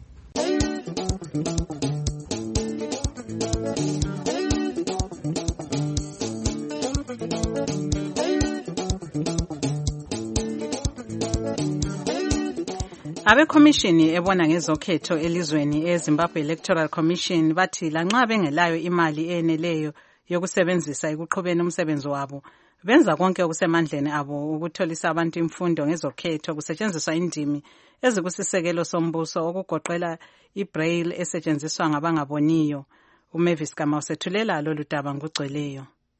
Abekhomishini ebona ngezokhetho elizweni eZimbabwe Electoral Commission bathi lanxa bengelayo imali eneleyo yokusebenzisa ekuqhubeni umsebenzi wabo benza konke okusemandleni abo ukutholisa abantu imfundo ngezokhetho kusetshenziswa indimi ezikusisekelo sombuso okugoqela ibraille esetshenziswa ngabangaboniyo. uMavis Gama usethulela lolu daba ngugcweleyo.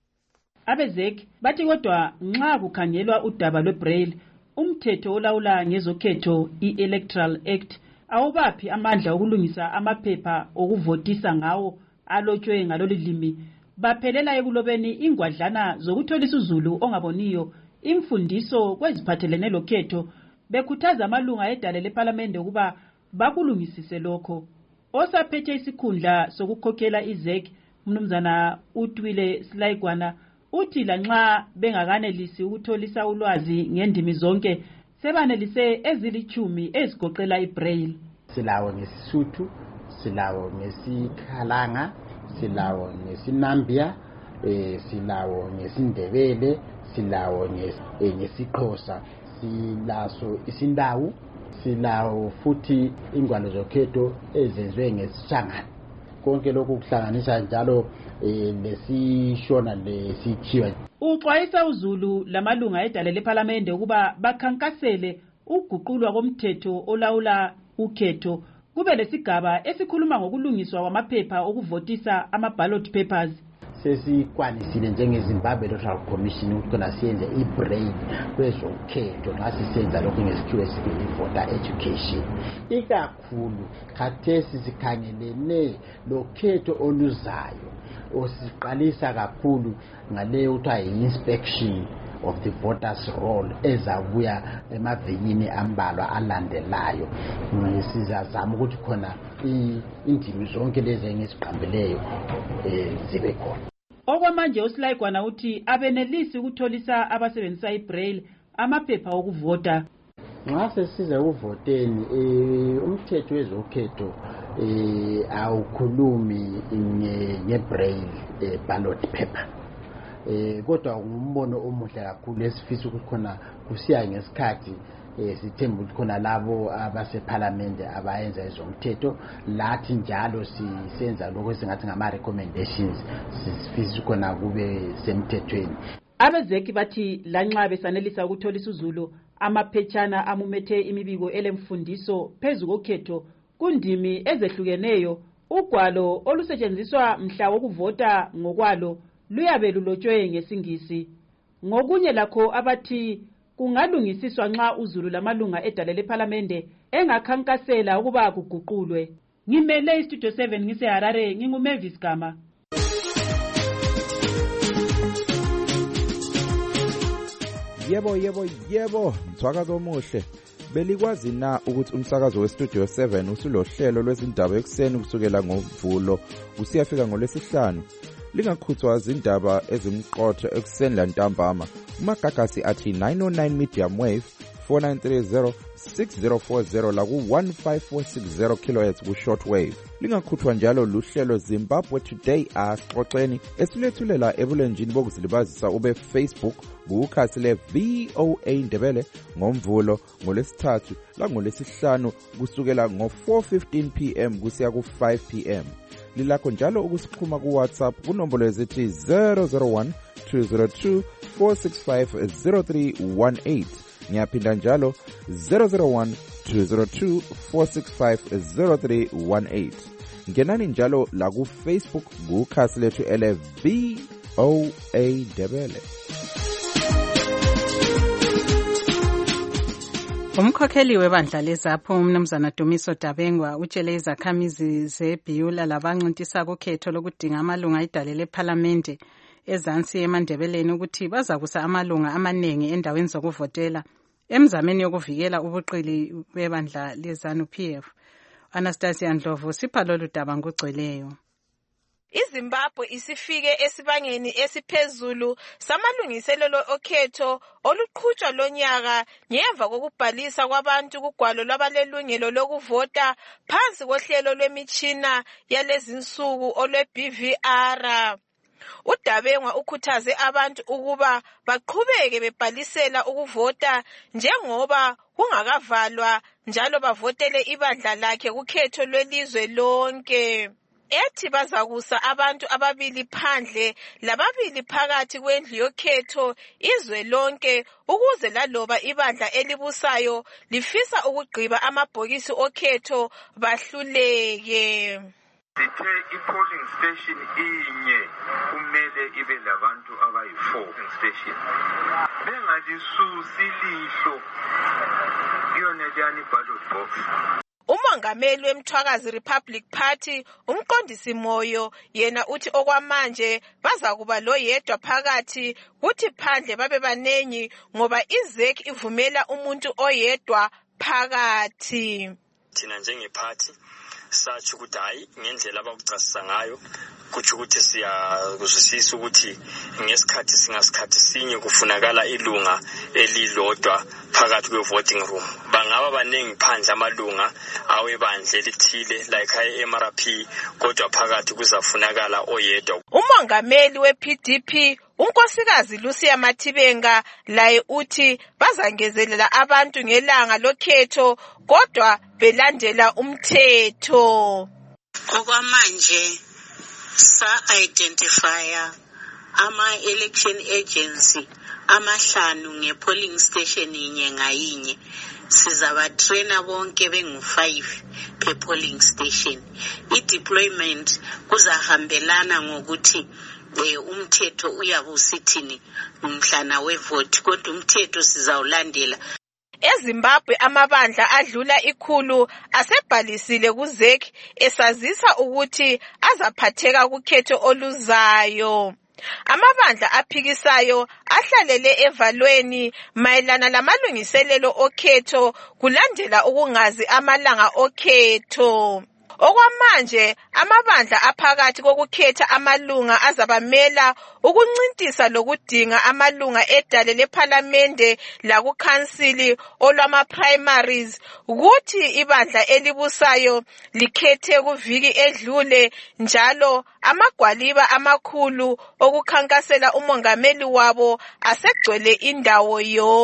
Abezeki bathi kodwa nxa kukhangelwa udaba lwebraille umthetho olawula ngezokhetho i-Electoral Act awubaphi amandla okulungisa amaphepha okuvotisa ngawo alotshwe ngalolu limi. Baphelela ekulobeni ingwadlana zokutholisa uzulu ongaboniyo imfundiso kweziphathelene lokhetho bekhuthaza amalunga edale leParliament ukuba bakulungisise lokho. Osaphethe isikhundla sokukhokhela izek mnumzana uTwile Silaigwana uthi lanxa bengakanelisi ukutholisa ulwazi ngendimi zonke sebanelise ezilichumi ezigoqela ibraille. Silawo ngesisuthu, silawo ngesikhalanga, silawo ngesinambia, eh silawo ngesindebele, silawo ngesiXhosa, silaso isindawu, silawo futhi ingwalo zokhetho ezenziwe ngesishangana. Konke lokhu kuhlanganisa njalo lesishona lesikhiwa. Uxwayisa uzulu lamalunga edale leParliament ukuba bakhankasele uguqulwa komthetho olawula ukhetho kube lesigaba esikhuluma ngokulungiswa kwamaphepha okuvotisa ama-ballot papers. Sesikwanisile njengeZimbabwe Electoral Commission ukuthi siyenze ibraille kwezokhetho nxa sisenza lokhu ngesikhiwa esibili voter education. Ikakhulu khathesi sikhangelene lokhetho oluzayo osiqalisa kakhulu ngaleyo kuthiwa yi-inspection of the voters roll ezabuya emavikini ambalwa alandelayo. Sizazama ukuthi khona indimi zonke lezi engisiqambileyo zibe khona. Okwamanje uSilaigwana uthi abenelisi ukutholisa abasebenzisa ibraille amaphepha okuvota. Nxa sesiza ukuvoteni umthetho wezokhetho awukhulumi ngebraille ballot paper. Eh kodwa ngumbono omuhle kakhulu esifisa ukuthi khona kusiya ngesikhathi sithemba ukuthi khona labo abaseParliament abayenza ezomthetho lathi njalo sisenza lokho esingathi ngama recommendations sifisa khona kube semthethweni. Abezeki bathi lanxa besanelisa ukutholisa uzulu amaphetshana amumethe imibiko elemfundiso phezu kokhetho kundimi ezehlukeneyo ugwalo olusetshenziswa mhla wokuvota ngokwalo luyabe lulotshwe ngesingisi. Ngokunye lakho abathi kungalungisiswa nxa uzulu lamalunga edale leParliament engakhankasela ukuba kuguqulwe. Ngimele iStudio seven ngise Harare nginguMavis Gama. Yebo yebo yebo mthwakazo omuhle. Belikwazi na ukuthi umsakazo weStudio seven usulohlelo lwezindaba ekseni kusukela ngoMvulo usiyafika ngolesihlanu. Lingakhuthwa izindaba ezimqotho ekseni lantambama. Umagagasi athi nine oh nine medium wave four nine three zero six zero four zero la ku one five four six zero kilohertz ku short wave. Lingakhuthwa njalo luhlelo Zimbabwe Today asixoxeni esilethulela ebulenjini bokuzilibazisa ube Facebook bukhasi le V O A Ndebele ngoMvulo ngolesithathu la ngolesihlanu kusukela ngo four fifteen p m kusiya ku five p m. Lilakho njalo ukusikhuma ku WhatsApp kunombolo ezithi zero zero one two zero two four six five zero three one eight. Ngiyaphinda njalo zero zero one two zero two four six five zero three one eight. Ngenani njalo la ku Facebook kukhasi lethu ele V O A Ndebele. Umkhokheli webandla lezapho umnumzana Dumiso Dabengwa utshele izakhamizi zeBhiyula labanqintisa kukhetho lokudinga amalunga edale leParliament ezansi eMandebeleni ukuthi bazakusa amalunga amaningi endaweni zokuvotela emzameni yokuvikela ubuqili bebandla leZANU P F. Anastasia Ndlovu sipha lolu daba ngugcweleyo. iZimbabwe isifike esibangeni esiphezulu samalungiselelo okhetho oluqhutshwa lonyaka ngemva kokubhalisa kwabantu kugwalo lwabalelungelo lokuvota phansi kohlelo lwemitshina yalezinsuku olwe-B V R. uDabengwa ukhuthaze abantu ukuba baqhubeke bebhalisela ukuvota njengoba kungakavalwa njalo bavotele ibandla lakhe kukhetho lwelizwe lonke. ethi bazakusa abantu ababili phandle lababili phakathi kwendlu yokhetho izwe lonke ukuze laloba ibandla elibusayo lifisa ukugqiba amabhokisi okhetho bahluleke. Sithe i-polling station inye kumele ibe labantu abayi-four station. Bengalisusi lihlo kuyona leyani ballot box. Umongameli weMthwakazi Republic Party umqondisi Moyo yena uthi okwamanje bazakuba lo yedwa phakathi kuthi phandle babe banengi ngoba izek ivumela umuntu oyedwa phakathi. Thina njengephathi sathi ukuthi hayi ngendlela abakuchasisa ngayo kuthi ukuthi siyakuzwisisa ukuthi ngesikhathi singasikhathi sinye kufunakala ilunga elilodwa phakathi kwe voting room. Bangaba baningi phandle amalunga awebandla elithile like I-M R P kodwa phakathi kuzafunakala oyedwa. Umongameli we-P D P unkosikazi Lucia Mathibenga laye uthi bazangezelela abantu ngelanga lokhetho kodwa belandela umthetho. Okwamanje sa-identifya ama-election agency amahlanu nge-polling station inye ngayinye. Sizabatraina bonke bengu-five per polling station. I-deployment kuzahambelana ngokuthi umthetho uyabusithini umhlana wevote kodwa umthetho sizawulandela. eZimbabwe amabandla adlula ikhulu asebhalisile kuZEC esazisa ukuthi azaphatheka kukhetho oluzayo. Amabandla aphikisayo ahlalele evalweni mayelana lamalungiselelo okhetho kulandela ukungazi amalanga okhetho. Okwamanje amabandla aphakathi kokukhetha amalunga azabamela ukuncintisa lokudinga amalunga edale lePhalamende lakukhansili olwama primaries ukuthi ibandla elibusayo likhethe kuviki edlule njalo amagwaliba amakhulu okukhankasela umongameli wabo asegcwele indawo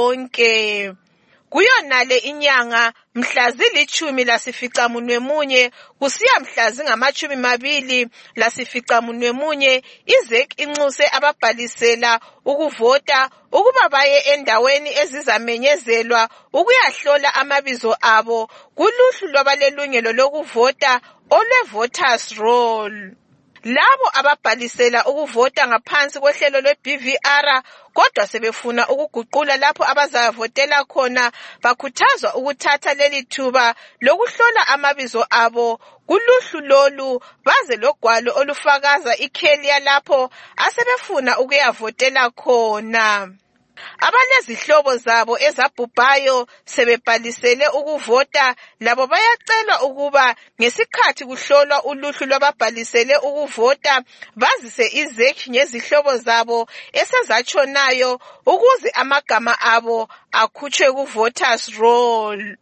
yonke. Kuyonale inyanga mhla zilithumi lasificamunwe munye kusiya mhla zingamachumi mabili lasificamunwe munye iZEC inxuse ababhalisela ukuvota ukuba baye endaweni ezizamenyezelwa ukuyahlola amabizo abo kuluhlu lwabalelungelo lokuvota ole voters roll. Labo ababhalisela ukuvota ngaphansi kohlelo lwe-B V R kodwa sebefuna ukuguqula lapho abazavotela khona bakhuthazwa ukuthatha leli thuba lokuhlola amabizo abo kuluhlu lolu baze logwalo olufakaza ikheli yalapho asebefuna ukuyavotela khona. Abalezihlobo zabo ezabhubhayo sebebhalisele ukuvota labo bayacelwa ukuba ngesikhathi kuhlolwa uluhlu lwababhalisele ukuvota bazise iZEC ngezihlobo zabo esezatshonayo ukuze amagama abo akhutshwe ku voters roll.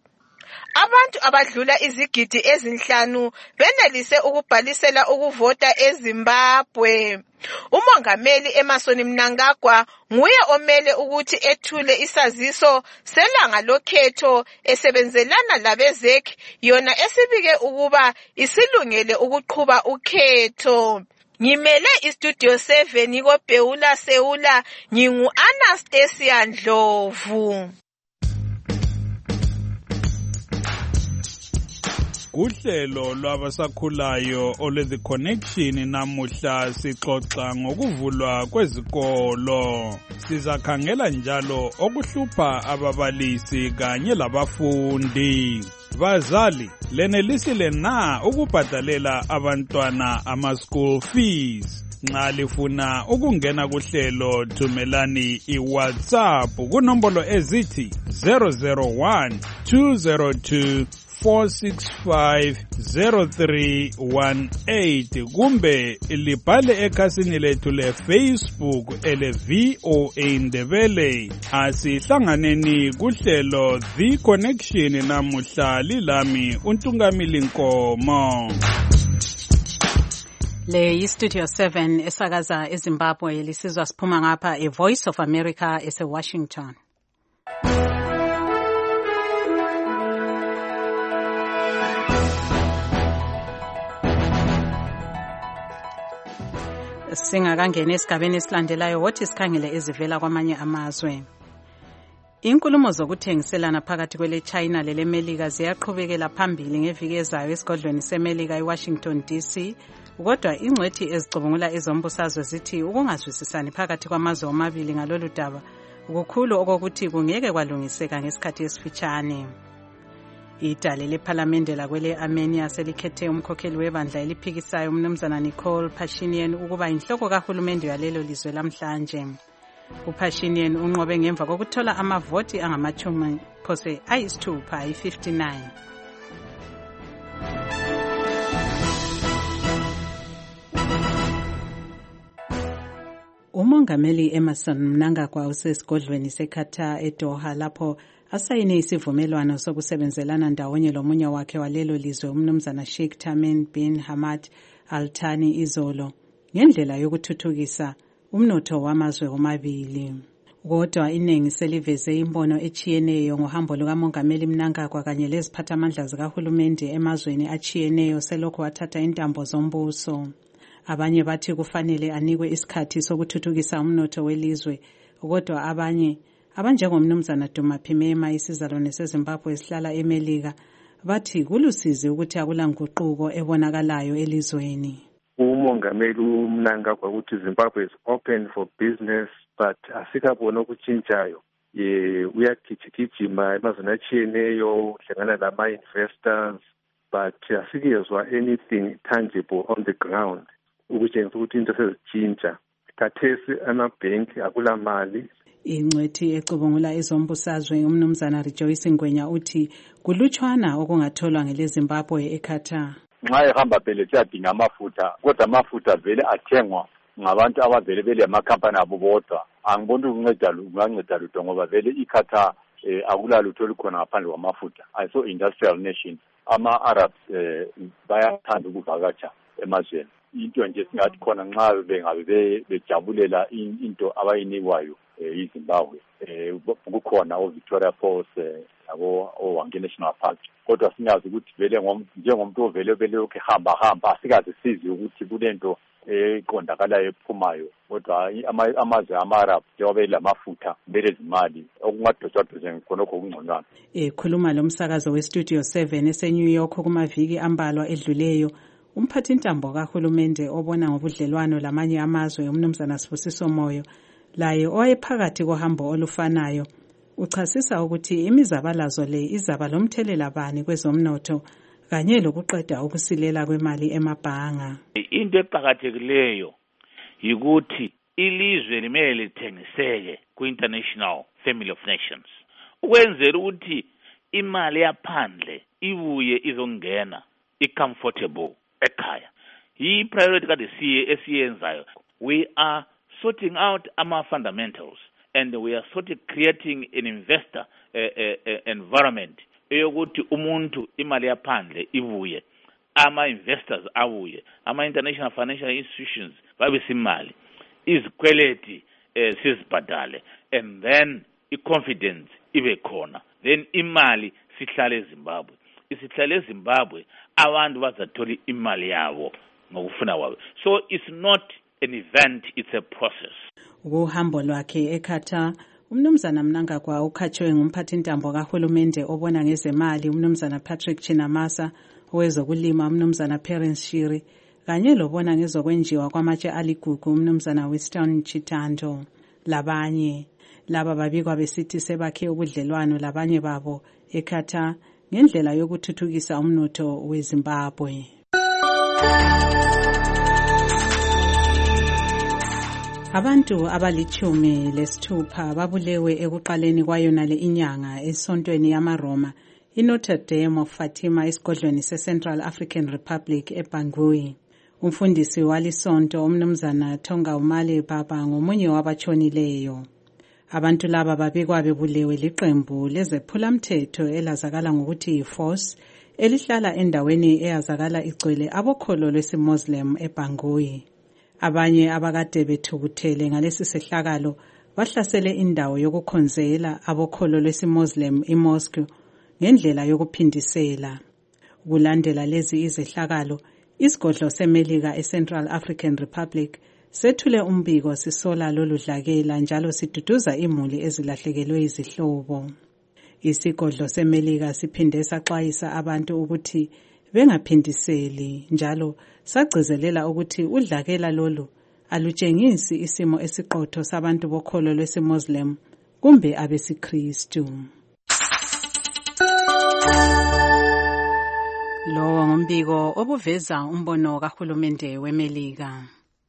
Abantu abadlula izigidi ezinhlanu benelise ukubhalisela ukuvota eZimbabwe. Umongameli Emmerson Mnangagwa nguye omele ukuthi ethule isaziso selanga lokhetho esebenzelana labeZEC yona esibike ukuba isilungele ukuqhuba ukhetho. Ngimele iStudio seven koBheula Seula ngingu Anastasia Ndlovu. Uhlelo lwabasakhulayo ole The Connection namuhla sixoxa ngokuvulwa kwezikolo. Sizakhangela njalo okuhlupha ababalisi kanye labafundi. Bazali, lenelisile na ukubhadalela abantwana ama school fees? Nxa lifuna ukungena kuhlelo thumelani iWhatsApp kunombolo ezithi zero zero one two zero two four six five zero three one eight kumbe libhale ekhasini lethu le Facebook ele V O A Ndebele. Asihlanganeni kuhlelo The Connection namuhla lilami uNtungamili Nkomo. Le iStudio seven esakaza eZimbabwe lisizwa siphuma ngapha e Voice of America ese Washington. Singakangena esigabeni esilandelayo wothi sikhangele ezivela kwamanye amazwe. Inkulumo zokuthengiselana phakathi kwele China lele Melika ziyaqhubekela phambili ngeviki ezayo esigodlweni seMelika eWashington D C. Kodwa ingcwethi ezicubungula ezombusazwe zithi ukungazwisisani phakathi kwamazwe omabili ngalolu daba ukukhulu okokuthi kungeke kwalungiseka ngesikhathi esifitshane. Idale lephalamende lakwele Armenia selikhethe umkhokheli webandla eliphikisayo umnumzana Nikol Pashinyan ukuba inhloko kahulumende yalelo lizwe lamhlanje. uPashinyan unqobe ngemva kokuthola amavoti angamachumi phose ayisithupha ayi-fifty-nine. Umongameli Emerson Mnangagwa usesigodlweni seKatar eDoha lapho asayine isivumelwano sokusebenzelana ndawonye lomunye wakhe walelo lizwe umnumzana Sheikh Tamim bin Hamad Al Thani izolo ngendlela yokuthuthukisa umnotho wamazwe omabili. Kodwa iningi seliveze imbono echiyeneyo ngohambo lukamongameli Mnangagwa kanye leziphathamandla zikahulumende emazweni achiyeneyo selokhu wathatha intambo zombuso. Abanye bathi kufanele anikwe isikhathi sokuthuthukisa umnotho welizwe, kodwa abanye abanjengomnumzana Duma Phimema isizalwane seZimbabwe esihlala eMelika bathi kulusizi ukuthi akulanguquko ebonakalayo elizweni. Umongameli uMnangagwa ukuthi Zimbabwe is open for business but asikabona ukutshintshayo. Ye uyagijigijima emazweni achiyeneyo hlangana lama investors but asikezwa anything tangible on the ground. Ukutshengisa ukuthi into sezitshintsha. Khathesi amabhenki akula mali. Ingcwethi ecubungula ezombusazwe umnumzana Rejoice Ngwenya uthi kulutshwana okungatholwa ngeleZimbabwe eKatar. Nxa ehamba phela siyadinga amafutha kodwa amafutha vele athengwa ngabantu abavele bele amakhampani abo bodwa. Angiboni ukunceda kunganceda lutho ngoba vele iKatar eh, akulalutho olukhona ngaphandle kwamafutha. Ayiso industrial nation. Ama-Arabs eh, bayathanda ukuvakatsha emazweni. Into nje singathi khona nxa bengabe bejabulela into abayinikwayo eZimbabwe eh kukhona oVictoria Falls yabo oWange National Park kodwa singazi ukuthi vele njengomuntu ovele vele lokho hamba hamba asikaze sizi ukuthi kulento eqondakalayo ephumayo kodwa amazwe ama-Arab njengoba elamafutha vele izimali okungadotshwa khonokho okungconywana. Ekhuluma lo msakazo weStudio seven eseNew York kumaviki ambalwa edluleyo, umphathi intambo kahulumende obona ngobudlelwano lamanye amazwe umnumzana Sibusiso Moyo laye owayephakathi kohambo olufanayo uchasisa ukuthi imizabalazo le izaba lomthelela bani kwezomnotho kanye lokuqeda ukusilela kwemali emabhanga. Into eqhakathekileyo yikuthi ilizwe limele lithengiseke ku-International Family of Nations ukwenzela ukuthi imali yaphandle ibuye izongena i-comfortable ekhaya. Yi priority kade siye esiyenzayo. We are sorting out our fundamentals and we are sort of creating an investor uh, uh, uh, environment eyokuthi umuntu imali yaphandle ibuye, ama investors abuye, ama international financial institutions babe simali, izikweleti uh, sizibhadale, and then i-confidence ibe khona, then imali sihlale eZimbabwe. Isihlale eZimbabwe abantu bazathola imali yabo ngokufuna kwabo. So it's not an event, it's a process. Ukuhambo lwakhe eKatar, umnumzana Mnangagwa ukhatshwe ngumphathi intambo kahulumende obona ngezemali umnumzana Patrick Chinamasa, owezokulima umnumzana Perence Shiri, kanye lobona ngezokwenjiwa kwamatshe aligugu umnumzana Winston Chitando. Labanye laba babikwa besithi sebakhe ubudlelwano labanye babo eKatar ngendlela yokuthuthukisa umnotho weZimbabwe. Abantu abalichumi lesithupha babulewe ekuqaleni kwayonale inyanga esontweni yamaRoma iNotre Dame of Fatima esigodlweni seCentral African Republic eBangui. Umfundisi walisonto umnumzana Tonga Umale Baba ngomunye wabatshonileyo. Abantu laba babikwa bebulewe liqembu lezephulamthetho elazakala ngokuthi yiForce elihlala endaweni eyazakala igcwele abokholo lwesiMuslim eBangui. Abanye abakade bethukuthele ngalesi sehlakalo bahlasele indawo yokukhonzela abokholo lwesiMuslim iMosque ngendlela yokuphindisela. Kulandela lezi izehlakalo, isigodlo seMelika eCentral African Republic sethule umbiko sisola lolu dlakela njalo siduduza imuli ezilahlekelwe izihlobo. Isigodlo seMelika siphinde saxwayisa abantu ukuthi bengaphindiseli njalo sagcizelela ukuthi udlakela lolu alutshengisi isimo esiqotho sabantu bokholo lwesiMuslim kumbe abesiKristu. Lo ngombiko obuveza umbono kahulumende weMelika.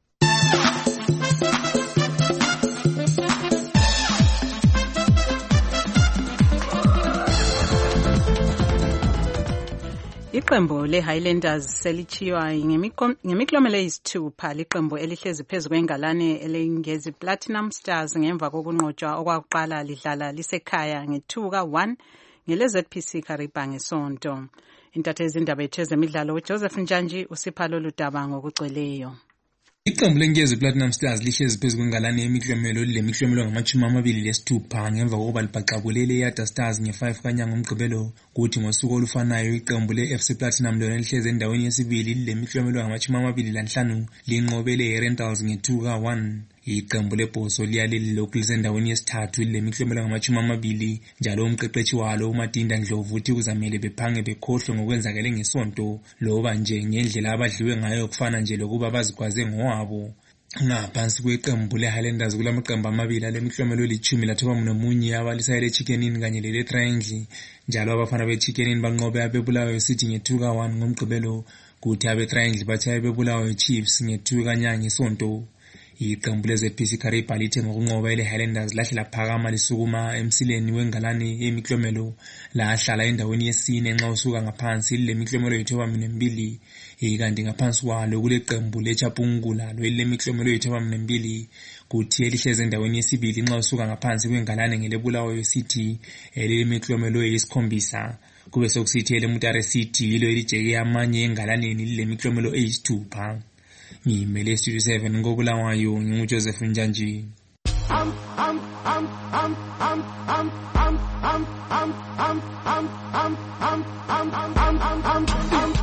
Iqembu le-Highlanders selichiywa ngemiklomelo eyisithupha liqembu elihlezi phezu kwengalane elengezi Platinum Stars ngemva kokunqotshwa okwakuqala lidlala lisekhaya nge-two ka one ngele-Z P C Kariba ngesonto. Intatheli zindaba yethu zemidlalo uJoseph Njanji usipha lolu daba ngokugcweleyo. Iqembu lenkezi Platinum Stars lihlezi phezu kwengalane yemiklomelo lemiklomelo ngamachumi amabili lesithupha ngemva kokuba libhaqabulele iYada Stars nge-five kanyanga ngomgqibelo, kuthi ngosuku olufanayo iqembu le-F C Platinum lona lihlezi endaweni yesibili lemiklomelo ngamachumi amabili lanhlanu linqobele iRentals nge-two ka one. Iqembu leBhoso liyaleli lokhu lisendaweni yesithathu lemiklomelo ngamachumi amabili, njalo umqeqeshi walo uMadinda Ndlovu uthi kuzamele bephange bekhohlwe ngokwenzakele ngesonto loba nje ngendlela abadliwe ngayo kufana nje lokuba bazigwaze ngowabo. Ngaphansi kweqembu le-Highlanders kulamaqembu amabili alemiklomelo elithumi lathoba nomunye abalisa ele-Chicken Inn kanye lele-Triangle, njalo abafana be-Chicken Inn banqobe abebulawayo City nge-two ka one ngomgqibelo, kuthi abe-Triangle bathi abebulawayo Chiefs nge-two kanyanga ngesonto. Iqembu le-Z P C Kariba lithe ngokunqoba ele-Highlanders lahle laphakama lisukuma emsileni wengalane yemiklomelo lahlala endaweni yesine nxa usuka ngaphansi lemiklomelo yethoba mbili, ikanti ngaphansi kwalo kuleqembu leChapungula lo elemiklomelo yethoba mbili, kuthi elihleze endaweni yesibili nxa usuka ngaphansi kwengalane ngelebulawayo City elemiklomelo eyisikhombisa, kube sokusithi eleMutare City ilo elijeke amanye engalaneni lemiklomelo eyisithupha. Ngimele Studio seven ngokulawayo nginguJoseph Njanji. am am am am am am am am am am am am am am am am am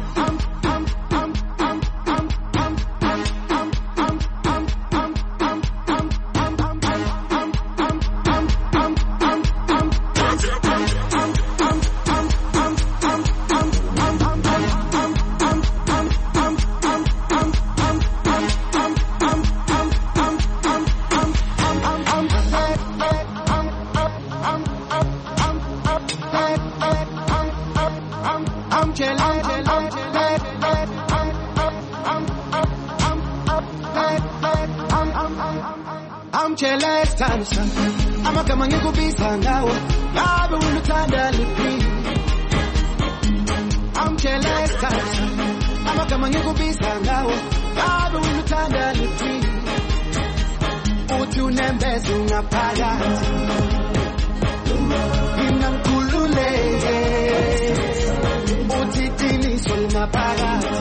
amagama ngikubiza ngawo ngabe wena uthanda liphi amjelesa amagama ngikubiza ngawo ngabe wena uthanda liphi uthi unembeza ungaphakathi inamkhululeke uthi qiniso lingaphakathi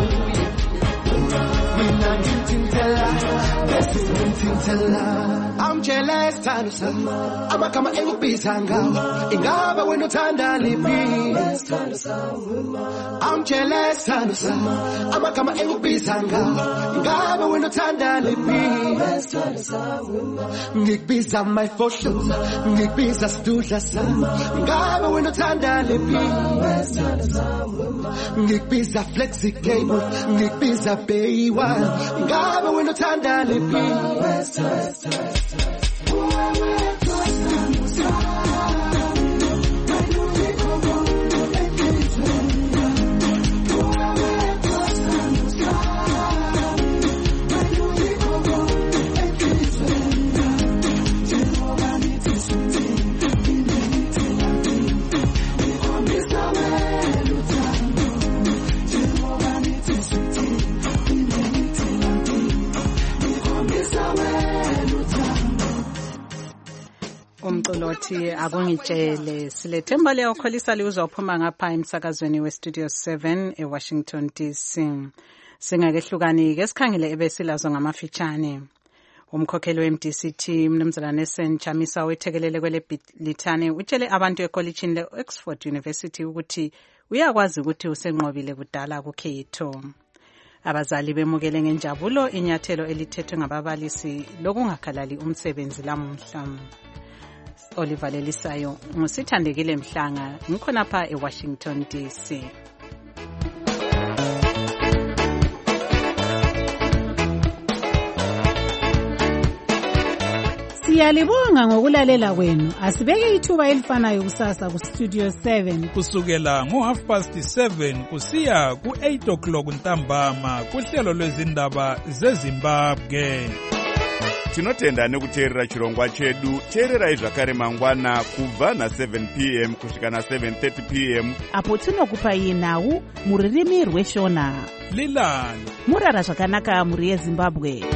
mina ngithintela bese ngithintela I'm jealous, Tanisa. I'm a come and be Sanga. Ingaba when you tanda lipi. I'm jealous, Tanisa. I'm a come and be Sanga. Ingaba when you tanda lipi. Nick bees on my fortune. Nick bees a stuja sam. Ingaba when you tanda lipi. Nick bees a flexi cable. Nick bees a bay one. Ingaba when you tanda lipi. Umqolothi akungitshele silethemba leyokholisa liuzophuma ngapha emsakazweni weStudio seven eWashington D C. Singakehlukani ke sikhangele ebesilazo ngamafitshane. Umkhokheli we-M D C T Mnumzana Nelson Chamisa wethekelele kwele Bhilithane utshele abantu ekolitshini le-Oxford University ukuthi uyakwazi ukuthi usenqobile kudala kukhetho. Abazali bemukele ngenjabulo inyathelo elithethwe ngababalisi lokungakhalali umsebenzi lamuhla. Oliver Lelisayo ngusithandekile Mhlanga ngikhona pha eWashington D C. Siyalibonga ngokulalela kwenu. Asibeke ithuba elifanayo kusasa ku Studio seven kusukela ngo half past seven kusiya ku eight o'clock ntambama kuhlelo lwezindaba zeZimbabwe. Tinotenda nekuteerera chirongwa chedu. Teererai zvakare mangwana kubva na seven p m kusvika na seven thirty p m apo tinokupai nhau muririmi rweshona. Lilani murara zvakanaka muri yeZimbabwe.